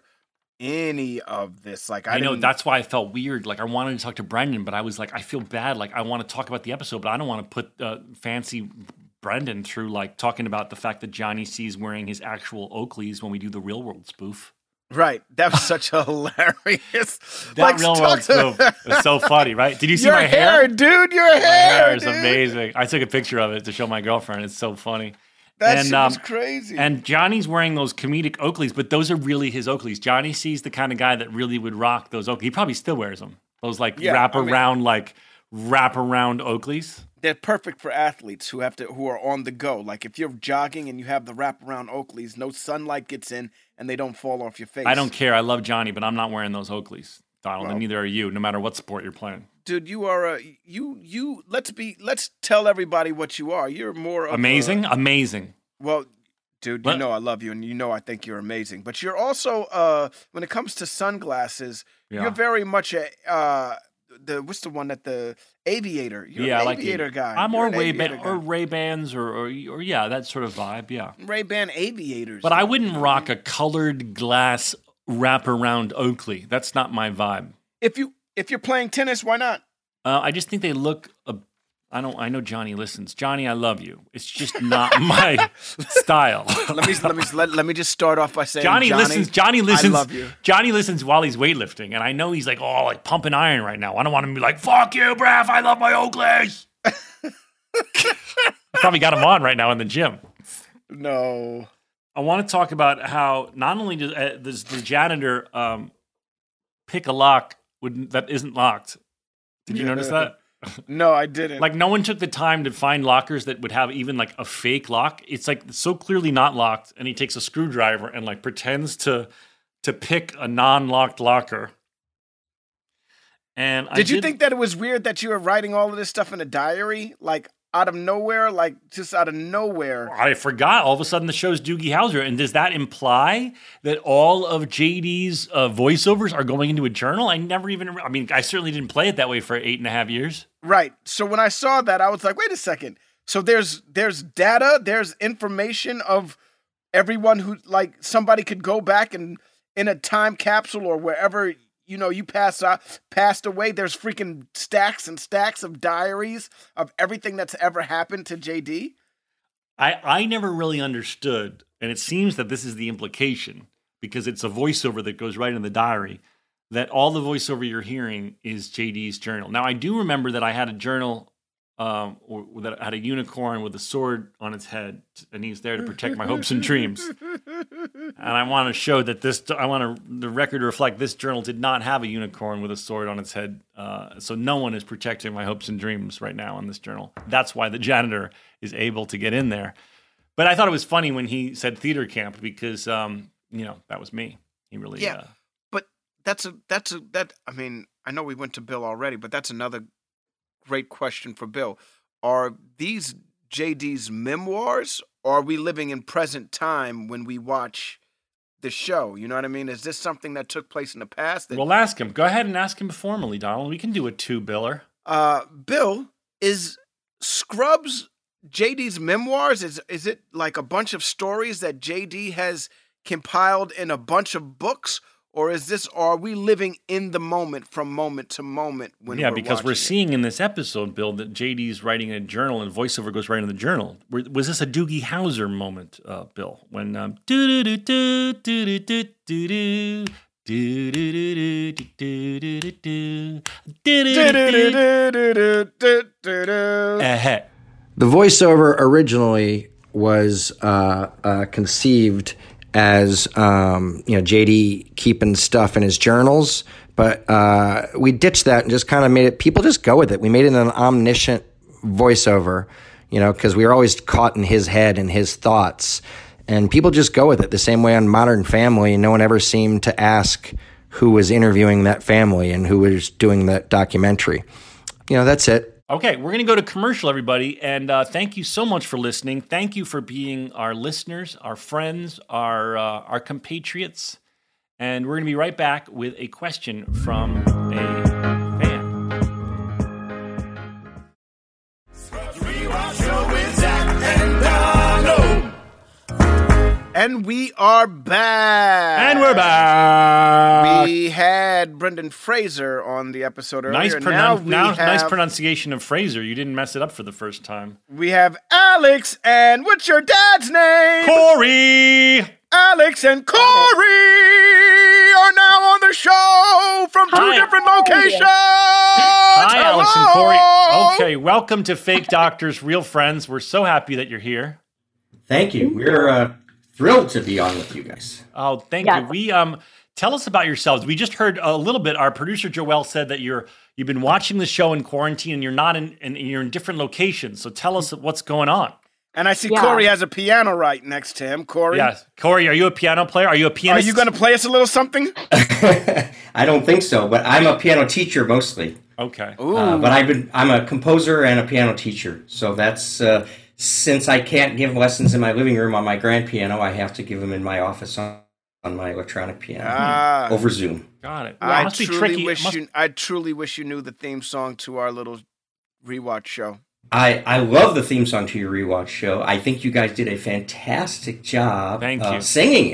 any of this. Like, I, I know didn't- that's why I felt weird. Like I wanted to talk to Brendan, but I was like, I feel bad. Like I want to talk about the episode, but I don't want to put uh, fancy Brendan through like talking about the fact that Johnny C's wearing his actual Oakleys when we do the Real World spoof. Right. That was such a hilarious. That like, Real talk World to- spoof is so funny, right? Did you see Your my hair, hair? dude. Your My hair, hair is dude. amazing. I took a picture of it to show my girlfriend. It's so funny. That And, shit was um, crazy. And Johnny's wearing those comedic Oakleys, but those are really his Oakleys. Johnny C's the kind of guy that really would rock those Oakleys. He probably still wears them. Those like Yeah, wrap I mean- around, like wrap around Oakleys. They're perfect for athletes who have to who are on the go. Like if you're jogging and you have the wraparound Oakleys, no sunlight gets in and they don't fall off your face. I don't care. I love Johnny, but I'm not wearing those Oakleys, Donald, Well- and neither are you, no matter what sport you're playing. Dude, you are a you you. Let's be. Let's tell everybody what you are. You're more of a- Amazing, amazing. well, dude, you What? know I love you and you know I think you're amazing. But you're also uh when it comes to sunglasses, Yeah. you're very much a uh the what's the one that the aviator. You're yeah, an I like aviator it. guy. I'm You're more an Ray aviator Ban or guy. Ray Bans or, or or yeah, that sort of vibe. Yeah, Ray-Ban aviators. but I wouldn't rock a colored glass wraparound Oakley. That's not my vibe. If you if you're playing tennis, why not? Uh, I just think they look. Uh, I don't. I know Johnny listens. Johnny, I love you. It's just not my style. Let me let me let, let me just start off by saying Johnny, Johnny listens. Johnny listens. I love you. Johnny listens while he's weightlifting, and I know he's like, oh, like pumping iron right now. I don't want him to be like, fuck you, Braff. I love my Oakleys. Probably got him on right now in the gym. No. I want to talk about how not only does, uh, does the janitor um, pick a lock would, that isn't locked. Did you notice that? No, I didn't. Like, no one took the time to find lockers that would have even like a fake lock. It's like so clearly not locked, and he takes a screwdriver and like pretends to to pick a non-locked locker. And did I you did, think that it was weird that you were writing all of this stuff in a diary, like out of nowhere, like just out of nowhere? I forgot. All of a sudden, the show's Doogie Howser, and does that imply that all of J D's uh, voiceovers are going into a journal? I never even. I mean, I certainly didn't play it that way for eight and a half years. Right. So when I saw that, I was like, wait a second. So there's there's data, there's information of everyone who, like, somebody could go back and in a time capsule or wherever, you know, you pass uh, passed away. There's freaking stacks and stacks of diaries of everything that's ever happened to J D. I, I never really understood, and it seems that this is the implication, because it's a voiceover that goes right in the diary, that all the voiceover you're hearing is J D's journal. Now, I do remember that I had a journal um, or, that had a unicorn with a sword on its head, and he's there to protect my hopes and dreams. And I want to show that this, I want to, the record to reflect this journal did not have a unicorn with a sword on its head. Uh, so no one is protecting my hopes and dreams right now in this journal. That's why the janitor is able to get in there. But I thought it was funny when he said theater camp, because, um, you know, that was me. He really, yeah. Uh, but that's a, that's a, that, I mean, I know we went to Bill already, but that's another great question for Bill. Are these J D's memoirs, or are we living in present time when we watch the show? You know what I mean? Is this something that took place in the past? That, we'll ask him. Go ahead and ask him formally, Donald. We can do a two-biller. Uh, Bill, is Scrubs J D's memoirs? Is is it like a bunch of stories that J D has compiled in a bunch of books? Or is this, or are we living in the moment from moment to moment when yeah, we're because we're it? seeing in this episode, Bill, that J D's writing a journal and voiceover goes right in the journal. Was this a Doogie Howser moment, uh, Bill? When um, do do do do do do do do do do do do. The voiceover originally was uh, uh, conceived as um, you know, J D keeping stuff in his journals, but uh, we ditched that and just kind of made it. People just go with it. We made it an omniscient voiceover, you know, because we were always caught in his head and his thoughts, and people just go with it. The same way on Modern Family, no one ever seemed to ask who was interviewing that family and who was doing that documentary. You know, that's it. Okay, we're going to go to commercial, everybody, and uh, thank you so much for listening. Thank you for being our listeners, our friends, our uh, our compatriots, and we're going to be right back with a question from a fan. And we are back. And we're back. We had Brendan Fraser on the episode earlier. Nice, pronun- now now have, nice pronunciation of Fraser. You didn't mess it up for the first time. We have Alex, and what's your dad's name? Corey. Alex and Corey are now on the show from two Hi. different locations. Hi, Hello. Alex and Corey. Okay, welcome to Fake Doctors, Real Friends. We're so happy that you're here. Thank you. We're uh, thrilled to be on with you guys. Oh, thank Yes. you. We um tell us about yourselves. We just heard a little bit. Our producer Joelle said that you're you've been watching the show in quarantine and you're not in and you're in different locations. So tell us what's going on. And I see Yeah. Corey has a piano right next to him. Corey, Yes, Corey, are you a piano player? Are you a are pianist? you going to play us a little something? I don't think so, but I'm a piano teacher mostly. Okay. Ooh. Uh, but I've been I'm a composer and a piano teacher. So that's uh, since I can't give lessons in my living room on my grand piano, I have to give them in my office on, on my electronic piano Ah. over Zoom. Got it. I must be truly tricky. It wish must- you. I truly wish you knew the theme song to our little rewatch show. I, I love the theme song to your rewatch show. I think you guys did a fantastic job Thank uh, you. singing it.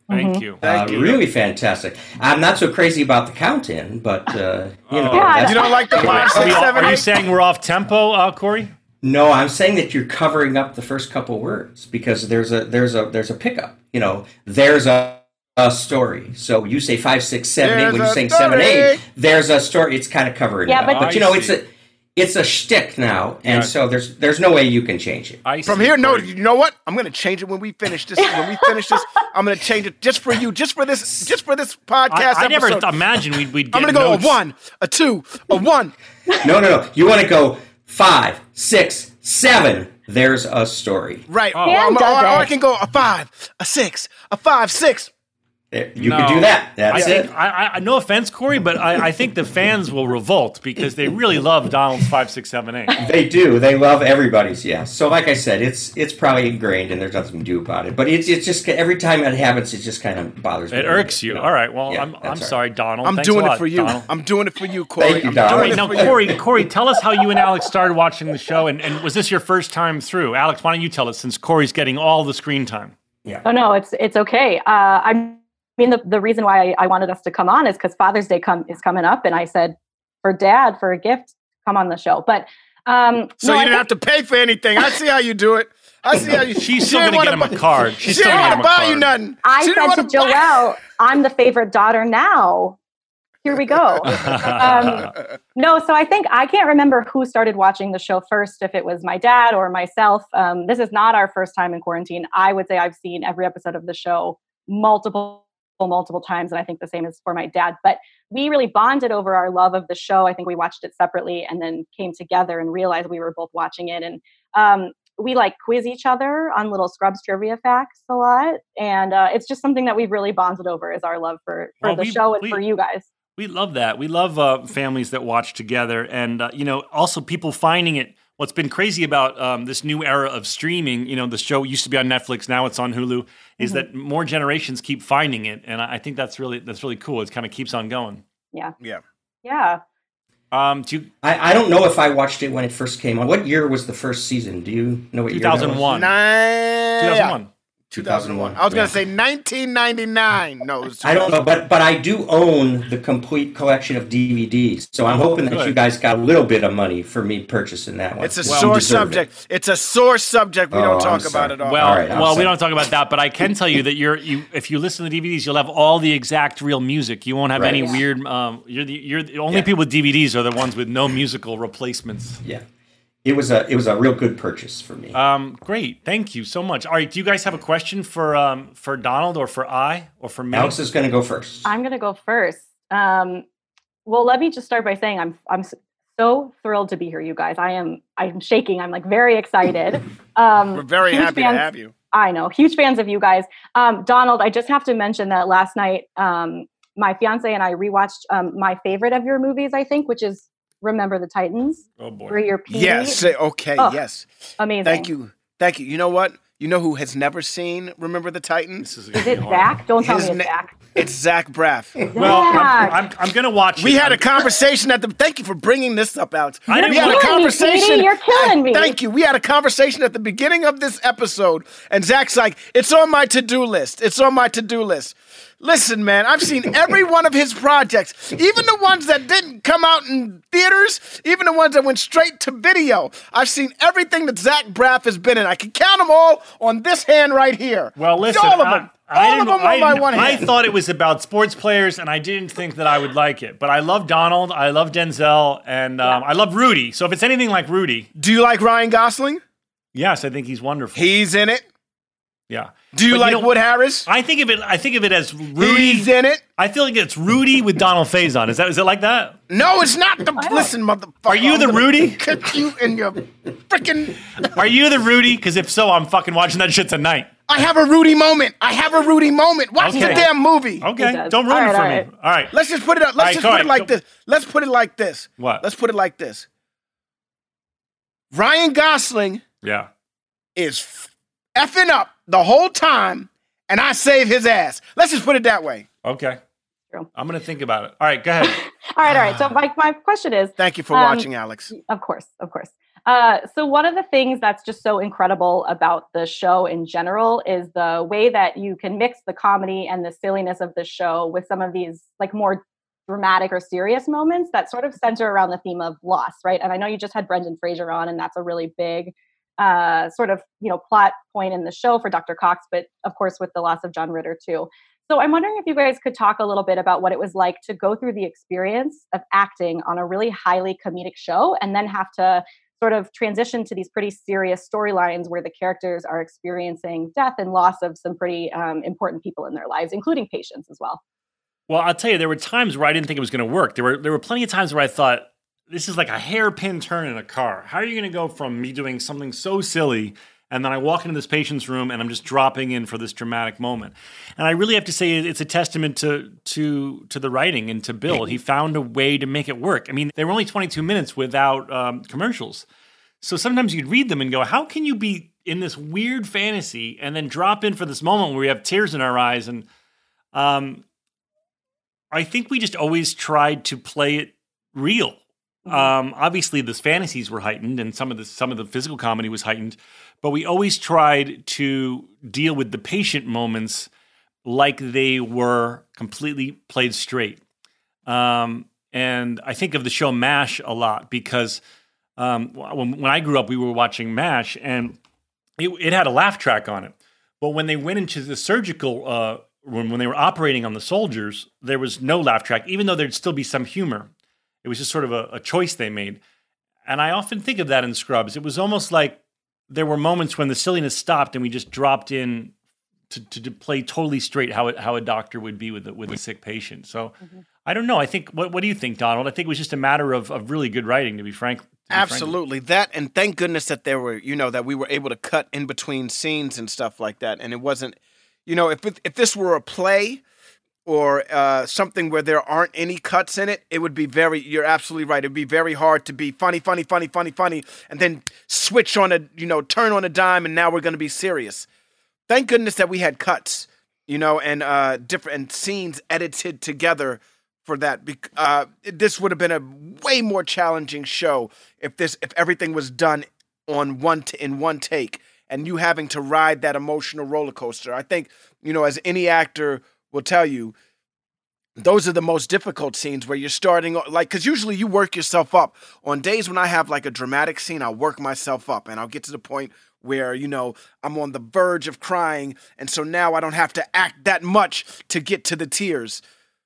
Thank Mhm. you. Thank uh, you. Really fantastic. I'm not so crazy about the count-in, but uh, you know. Yeah, that's- You don't like the five, Are, six, we, seven, are you eight? saying we're off tempo, uh, Corey? No, I'm saying that you're covering up the first couple words because there's a there's a there's a pickup. You know, there's a, a story. So you say five, six, seven, eight. There's When you're a saying seven, story. eight, there's a story. It's kind of covering Yeah, it but- up. But you know, I it's see. a it's a shtick now, and Yeah. so there's there's no way you can change it. I From see, here, no, Corey. you know what? I'm gonna change it when we finish this. When we finish this, I'm gonna change it just for you, just for this, just for this podcast. I, I never episode. imagined we'd, we'd get I'm gonna go notes. a one, a two, a one. No, no, no. You want to go five, six, seven. There's a story. Right. Oh. Or, I'm- Dan does or- or I it. can go a five, a six, a five, six. There- You No. can do that. That's I it. think, I, I, no offense, Corey, but I, I think the fans will revolt because they really love Donald's five, six, seven, eight. They do. They love everybody's. Yeah. So, like I said, it's it's probably ingrained, and there's nothing to do about it. But it's it's just every time it happens, it just kind of bothers me. It irks you. All right. Well, Yeah, I'm that's I'm all right. sorry, Donald. I'm Thanks doing a it lot, for you. Donald. I'm doing it for you, Corey. Thank you, I'm Donald. All doing right, it now, for you. Corey, Corey, tell us how you and Alex started watching the show, and, and was this your first time through? Alex, why don't you tell us, since Corey's getting all the screen time? Oh no, it's it's okay. Uh, I mean, the, the reason why I, I wanted us to come on is because Father's Day come is coming up, and I said, for Dad, for a gift, come on the show. But um, So no, you I didn't have think- to pay for anything. I see how you do it. I see how you. She's she still didn't going to get wanna him a buy- card. She She's still didn't going to want get to him a buy you card. nothing. I She didn't said to wanna buy- Joelle, I'm the favorite daughter now. Here we go. um, no, so I think I can't remember who started watching the show first, if it was my dad or myself. Um, this is not our first time in quarantine. I would say I've seen every episode of the show multiple, multiple times, and I think the same is for my dad. But we really bonded over our love of the show. I think we watched it separately and then came together and realized we were both watching it. And um, we like quiz each other on little Scrubs trivia facts a lot. And uh, it's just something that we've really bonded over is our love for, for Well, the we- show and we- for you guys. We love that. We love uh, families that watch together, and uh, you know, also people finding it. What's been crazy about um, this new era of streaming, you know, the show used to be on Netflix, now it's on Hulu, is Mhm. that more generations keep finding it, and I I think that's really that's really cool. It kind of keeps on going. Yeah. Yeah. Yeah. Um, do you, I, I don't know if I watched it when it first came on. What year was the first season? Do you know what year that was? two thousand one. Nine. two thousand one. two thousand one. I was Yeah. gonna say nineteen ninety-nine. No, it was I don't know, but but I do own the complete collection of D V Ds. So I'm hoping that good. you guys got a little bit of money for me purchasing that one. It's a Well, sore you deserve it. subject. It's a sore subject. We Oh, don't I'm talk sorry. about it all. Well, All right, I'm well, we sorry. don't talk about that, but I can tell you that you're you if you listen to the D V Ds, you'll have all the exact real music. You won't have Right. any Yeah. weird. Um, you're the you're the only Yeah. people with D V Ds are the ones with no musical replacements. Yeah, it was a it was a real good purchase for me. Um, great, thank you so much. All right, do you guys have a question for um for Donald or for I or for me? Alex is going to go first. I'm going to go first. Um, well, let me just start by saying I'm I'm s- so thrilled to be here, you guys. I am I'm shaking. I'm like very excited. Um, We're very huge happy fans- to have you. I know, huge fans of you guys. Um, Donald, I just have to mention that last night, um, my fiance and I rewatched um, my favorite of your movies, I think, which is Remember the Titans. Oh boy. Where you're Petey. Yes. say- Okay. Oh, Yes. Amazing. Thank you. Thank you. You know what? You know who has never seen Remember the Titans? This is, Is it Zach? Don't tell His me it's na- Zach. It's Zach Braff. Well, I'm, Zach. I'm, I'm gonna watch. We it. had a I'm- conversation at the. Thank you for bringing this up, Alex. I didn't we had want- a You're killing me, conversation. sweetie. You're killing me. Thank you. We had a conversation at the beginning of this episode, and Zach's like, "It's on my to-do list. It's on my to-do list." Listen, man, I've seen every one of his projects, even the ones that didn't come out in theaters, even the ones that went straight to video. I've seen everything that Zach Braff has been in. I can count them all on this hand right here. Well, listen, all of I, them. I all of didn't- them I on my didn't- one I hand. thought it was about sports players, and I didn't think that I would like it. But I love Donald, I love Denzel, and um, I love Rudy. So if it's anything like Rudy, Do you like Ryan Gosling? yes, I think he's wonderful. He's in it. yeah. Do you But like know, Wood Harris? I think of it. I think of it as Rudy. He's in it. I feel like it's Rudy with Donald Faison. Is that is it like that? No, it's not the. Listen, motherfucker. Are you I'm the gonna Rudy? Kick you in your freaking. Are you the Rudy? Because if so, I'm fucking watching that shit tonight. I have a Rudy moment. I have a Rudy moment. Watch Okay. the damn movie. Okay, does. don't ruin All it right, for all me. right. All right. Let's just put it up. Let's All right, just all put it right, like go- this. Let's put it like this. What? Let's put it like this. Ryan Gosling Yeah. is f- effing up the whole time, and I save his ass. Let's just put it that way. Okay. True. I'm gonna think about it. All right, go ahead. All right, all right. So my, my question is, Thank you for Um, watching, Alex. of course, of course. Uh, so one of the things that's just so incredible about the show in general is the way that you can mix the comedy and the silliness of the show with some of these like more dramatic or serious moments that sort of center around the theme of loss, right? And I know you just had Brendan Fraser on, and that's a really big uh, sort of, you know, plot point in the show for Doctor Cox, but of course with the loss of John Ritter too. So I'm wondering if you guys could talk a little bit about what it was like to go through the experience of acting on a really highly comedic show and then have to sort of transition to these pretty serious storylines where the characters are experiencing death and loss of some pretty um, important people in their lives, including patients as well. Well, I'll tell you, there were times where I didn't think it was going to work. There were there were plenty of times where I thought, this is like a hairpin turn in a car. How are you going to go from me doing something so silly, and then I walk into this patient's room and I'm just dropping in for this dramatic moment? And I really have to say it's a testament to to to the writing and to Bill. He found a way to make it work. I mean, they were only twenty-two minutes without um, commercials. So sometimes you'd read them and go, how can you be in this weird fantasy and then drop in for this moment where we have tears in our eyes? And um, I think we just always tried to play it real. Um, obviously, the fantasies were heightened, and some of the some of the physical comedy was heightened, but we always tried to deal with the patient moments like they were completely played straight. Um, and I think of the show MASH a lot because um, when, when I grew up, we were watching MASH, and it, it had a laugh track on it. But when they went into the surgical uh, when when they were operating on the soldiers, there was no laugh track, even though there'd still be some humor. It was just sort of a, a choice they made. And I often think of that in Scrubs. It was almost like there were moments when the silliness stopped and we just dropped in to, to, to play totally straight how it, how a doctor would be with a, with a sick patient. So mm-hmm. I don't know. I think, what, what do you think, Donald? I think it was just a matter of, of really good writing, to be frank. To be Absolutely. frank. That, and thank goodness that there were, you know, that we were able to cut in between scenes and stuff like that. And it wasn't, you know, if if this were a play or uh, something where there aren't any cuts in it, it would be very, you're absolutely right. It would be very hard to be funny, funny, funny, funny, funny, and then switch on a, you know, turn on a dime and now we're going to be serious. Thank goodness that we had cuts, you know, and uh, different scenes edited together for that. Uh, this would have been a way more challenging show if this, if everything was done on one t- in one take and you having to ride that emotional roller coaster. I think, you know, as any actor will tell you, those are the most difficult scenes where you're starting, like, because usually you work yourself up. On days when I have like a dramatic scene, I'll work myself up and I'll get to the point where, you know, I'm on the verge of crying. And so now I don't have to act that much to get to the tears.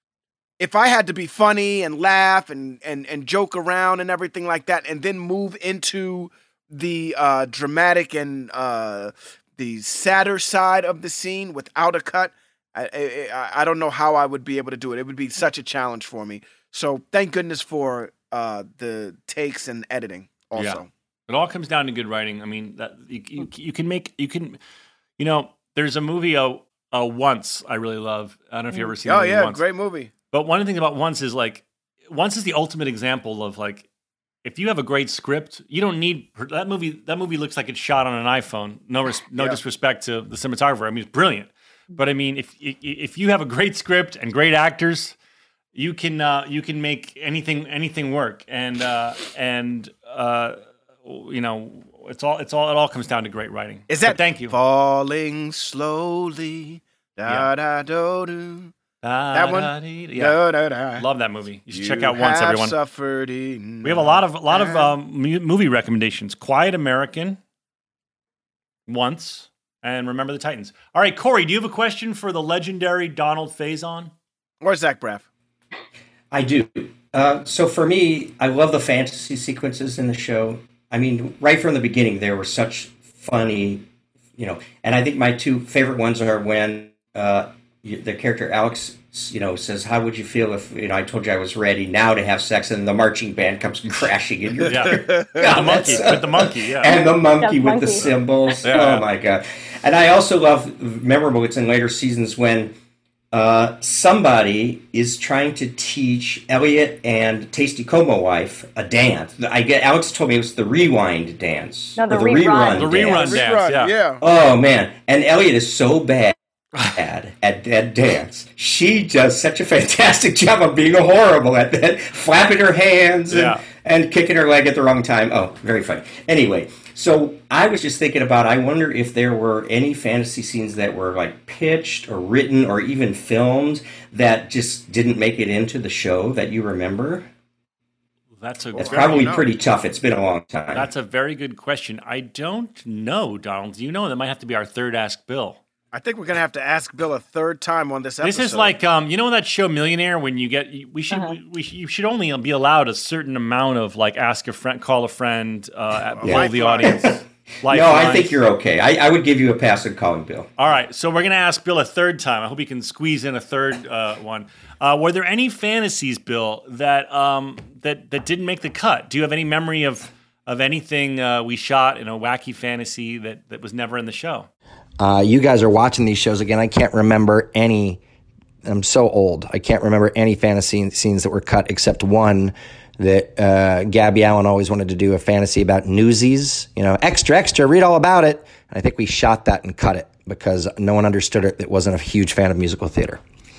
If I had to be funny and laugh and, and, and joke around and everything like that, and then move into the uh, dramatic and uh, the sadder side of the scene without a cut, I, I I don't know how I would be able to do it. It would be such a challenge for me. So thank goodness for uh, the takes and editing also. Yeah. It all comes down to good writing. I mean, that you, you, you can make, you can, you know, there's a movie, uh, uh, Once, I really love. I don't know if you've ever seen it. Oh, yeah, Once. great movie. But one of the things about Once is like, Once is the ultimate example of like, if you have a great script, you don't need that movie. That movie looks like it's shot on an iPhone. No, res, no yeah. disrespect to the cinematographer. I mean, it's brilliant. But I mean, if if you have a great script and great actors, you can uh, you can make anything anything work. And uh, and uh, you know, it's all it's all it all comes down to great writing. Is that but thank you? Falling slowly, da Yeah. da do do. Da, That one? da, dee, da. Da, da, da. Love that movie. You should You check out Once, have everyone. suffered We have a lot of a lot of enough. um, mu- movie recommendations. Quiet American, Once, and Remember the Titans. All right, Corey, do you have a question for the legendary Donald Faison? Or Zach Braff. I do. Uh, so for me, I love the fantasy sequences in the show. I mean, right from the beginning, there were such funny, you know, and I think my two favorite ones are when uh, you, the character Alex, you know, says, "How would you feel if, you know, I told you I was ready now to have sex?" And the marching band comes crashing in your Yeah, ear. the God, monkey that's- with the monkey. Yeah, and the monkey Yeah, with the monkey. cymbals. Yeah. Oh my god! And I also love memorable. It's in later seasons when uh, somebody is trying to teach Elliot and Tasty Como wife a dance. I get Alex told me it was the rewind dance. No, the Or rerun. the rerun dance. dance. Rerun, yeah. yeah. Oh man! And Elliot is so bad at at that dance. She does such a fantastic job of being horrible at that, flapping her hands and, Yeah. and kicking her leg at the wrong time. Oh, very funny. Anyway, so I was just thinking about, I wonder if there were any fantasy scenes that were like pitched or written or even filmed that just didn't make it into the show that you remember. That's a It's very- probably know. pretty tough. It's been a long time. That's a very good question. I don't know, Donald. Do you know? That might have to be our third Ask Bill. I think we're gonna have to ask Bill a third time on this episode. This is like, um, you know, that show Millionaire, when you get, we should, Uh-huh. we, we you should only be allowed a certain amount of like ask a friend, call a friend, uh, Yeah. poll the audience. no, I Lifelines. think you're okay. I, I would give you a pass at calling Bill. All right, so we're gonna ask Bill a third time. I hope he can squeeze in a third uh, one. Uh, were there any fantasies, Bill, that um, that that didn't make the cut? Do you have any memory of of anything uh, we shot in a wacky fantasy that that was never in the show? Uh, you guys are watching these shows again. I can't remember any. I'm so old. I can't remember any fantasy scenes that were cut except one that uh, Gabby Allen always wanted to do a fantasy about Newsies. You know, extra, extra, read all about it. And I think we shot that and cut it because no one understood it that wasn't a huge fan of musical theater.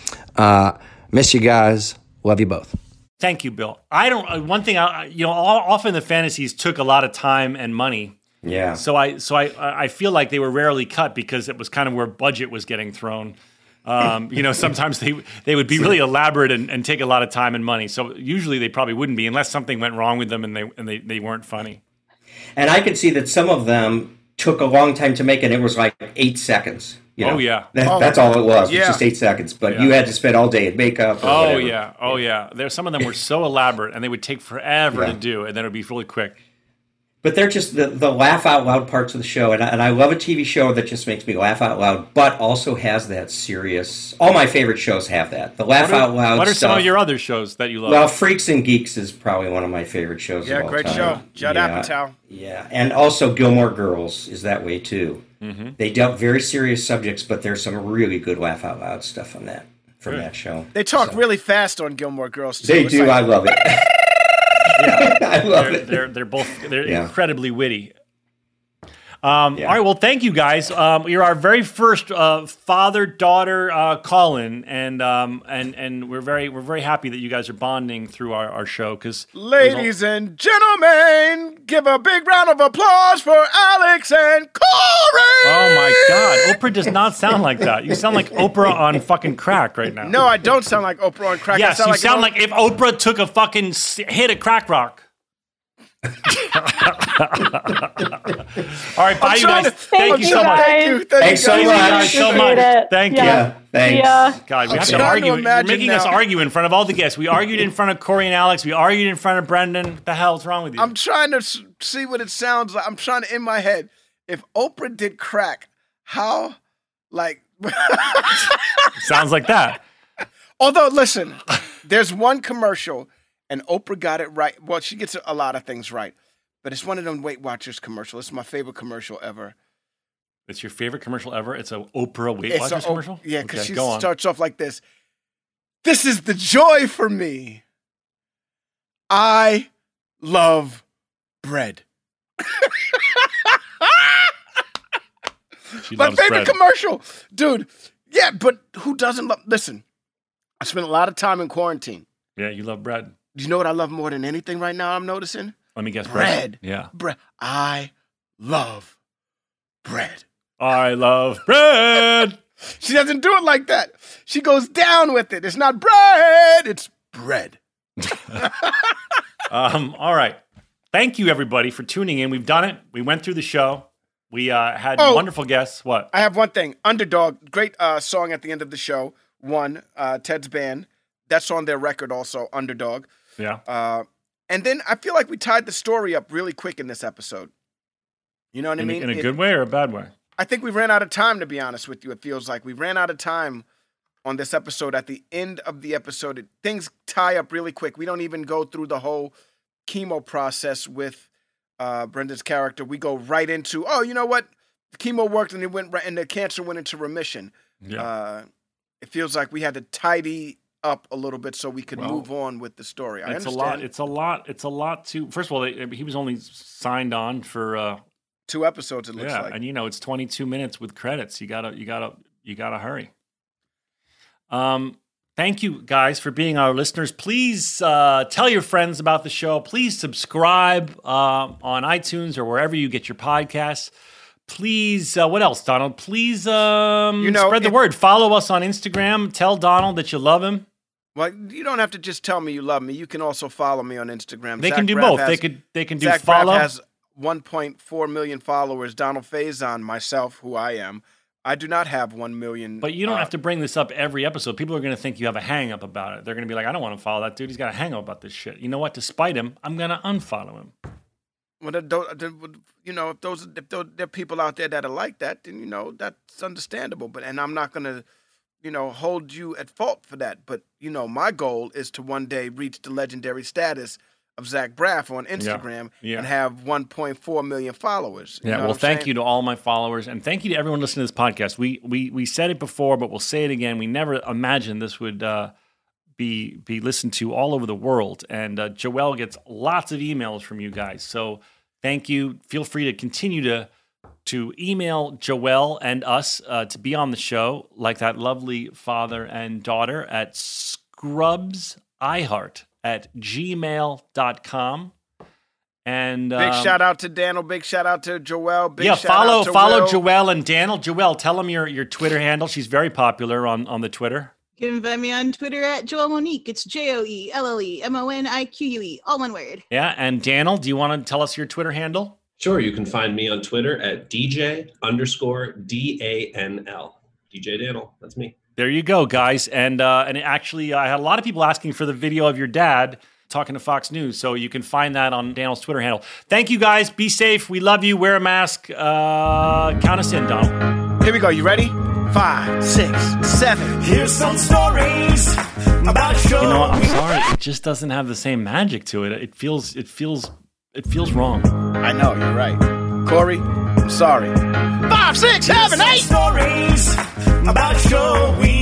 Uh, miss you guys. Love you both. Thank you, Bill. I don't. Uh, one thing, I, you know, all, often the fantasies took a lot of time and money. Yeah. So I, so I, I feel like they were rarely cut because it was kind of where budget was getting thrown. Um, you know, sometimes they they would be really elaborate and, and take a lot of time and money. So usually they probably wouldn't be unless something went wrong with them and they and they, they weren't funny. And I could see that some of them took a long time to make, and it was like eight seconds. You know? Oh, yeah. That, Oh, that's all it was. It yeah. was just eight seconds. But Yeah. you had to spend all day in makeup. Or Oh whatever. yeah, oh yeah. There, some of them were so elaborate and they would take forever Yeah. to do, and then it would be really quick. But they're just the, the laugh out loud parts of the show. And I, and I love a T V show that just makes me laugh out loud, but also has that serious. All my favorite shows have that. The laugh What are, out loud what are stuff. some of your other shows that you love? Well, Freaks and Geeks is probably one of my favorite shows. Yeah, of all great time. show. Judd yeah, Apatow. Yeah, and also Gilmore Girls is that way too. Mm-hmm. They dealt very serious subjects, but there's some really good laugh out loud stuff on that from Good. that show. They talk So- really fast on Gilmore Girls. Too. They It's do. like- I love it. Yeah, I love they're, it. they're they're both they're Yeah. incredibly witty. Um, Yeah. All right, well, thank you guys. Um, you're our very first uh, father-daughter uh, call-in, and um, and and we're very we're very happy that you guys are bonding through our, our show. Because Ladies and gentlemen, give a big round of applause for Alex and Corey. oh my God, Oprah does not sound like that. You sound like Oprah on fucking crack right now. No, I don't sound like Oprah on crack. I yes, sound you like sound an like if Oprah took a fucking s- hit at crack rock. All right, bye, I'm you trying guys. to- Thank Thank you you so much. guys. Thank you. Thank Thanks you so guys. much. Thank you so much. Appreciate it. Thank Yeah. you. Thanks. Yeah. God, we I'm have to trying to argue. You're imagine making us now. argue in front of all the guests. We argued in front of Corey and Alex. We argued in front of Brendan. What the hell's wrong with you? I'm trying to s- see what it sounds like. I'm trying to in my head. If Oprah did crack, how, like, Sounds like that. although listen, there's one commercial, and Oprah got it right. Well, she gets a lot of things right, but it's one of them Weight Watchers commercials. It's my favorite commercial ever. It's your favorite commercial ever. It's a Oprah Weight It's Watchers a- commercial. Yeah, because Okay, she go on. starts off like this. This is the joy for me. I love bread. She My loves favorite bread. commercial. Dude, yeah, but who doesn't love... Listen, I spent a lot of time in quarantine. Yeah, you love bread. Do you know what I love more than anything right now I'm noticing? Let me guess. Bread. Yeah. Bread. I love bread. I love bread. She doesn't do it like that. She goes down with it. It's not bread, it's bread. Um, all right. Thank you, everybody, for tuning in. We've done it. We went through the show. We uh, had Oh. wonderful guests. What? I have one thing. Underdog, great uh, song at the end of the show. One, uh, Ted's band. That's on their record also, Underdog. Yeah. Uh, and then I feel like we tied the story up really quick in this episode. You know what I In, a- mean? in a It- good way or a bad way? I think we ran out of time, to be honest with you. It feels like we ran out of time on this episode. At the end of the episode, it, things tie up really quick. We don't even go through the whole chemo process with uh, Brendan's character. We go right into, oh, you know what? The chemo worked and it went right, and the cancer went into remission. Yeah. Uh, it feels like we had to tidy up a little bit so we could Well, move on with the story. I it's a understand. lot. It's a lot. It's a lot to. First of all, they, he was only signed on for. Uh, Two episodes, it looks yeah, like. and you know it's twenty-two minutes with credits. You gotta, you gotta you got to hurry. Um, thank you guys for being our listeners. Please uh, tell your friends about the show. Please subscribe uh, on iTunes or wherever you get your podcasts. Please, uh, what else, Donald? Please um, You know, spread the if- word. Follow us on Instagram. Tell Donald that you love him. Well, you don't have to just tell me you love me. You can also follow me on Instagram. They Zach can do Braff both. has- they could they can do Zach follow. Braff has one point four million followers. Donald Faison, myself, who I am, I do not have one million. But you don't uh, have to bring this up every episode. People are going to think you have a hang up about it. They're going to be like, I don't want to follow that dude. He's got a hang up about this shit. You know what? To spite him, I'm going to unfollow him. Well, the- the- the- you know, if those if those, there are people out there that are like that, then you know that's understandable. But and I'm not going to, you know, hold you at fault for that. But you know, my goal is to one day reach the legendary status of Zach Braff on Instagram Yeah. and have one point four million followers. You Yeah, know well, what I'm thank saying? you to all my followers, and thank you to everyone listening to this podcast. We we we said it before, but we'll say it again. We never imagined this would uh, be be listened to all over the world, and uh, Joelle gets lots of emails from you guys. So thank you. Feel free to continue to to email Joelle and us uh, to be on the show, like that lovely father and daughter at scrubsiheart at gmail dot com. And Big um, shout out to Daniel. Big shout out to Joelle. Big yeah, shout follow out to follow Will. Joelle and Daniel. Joelle, tell them your, your Twitter handle. She's very popular on, on the Twitter. You can find me on Twitter at Joelle Monique. It's J O E L L E M O N I Q U E, all one word. Yeah, and Daniel, do you want to tell us your Twitter handle? Sure, you can find me on Twitter at D J underscore D A N L. D J Daniel, that's me. There you go, guys. And uh, and actually, I had a lot of people asking for the video of your dad talking to Fox News, so you can find that on Daniel's Twitter handle. Thank you, guys. Be safe. We love you. Wear a mask. Uh, count us in, Donald. Here we go. You ready? Five, six, seven. Here's some stories about show. You know what? I'm sorry. It just doesn't have the same magic to it. It feels. It feels. It feels wrong. I know, you're right. Corey, I'm sorry. Five, six, seven, eight. Stories about show we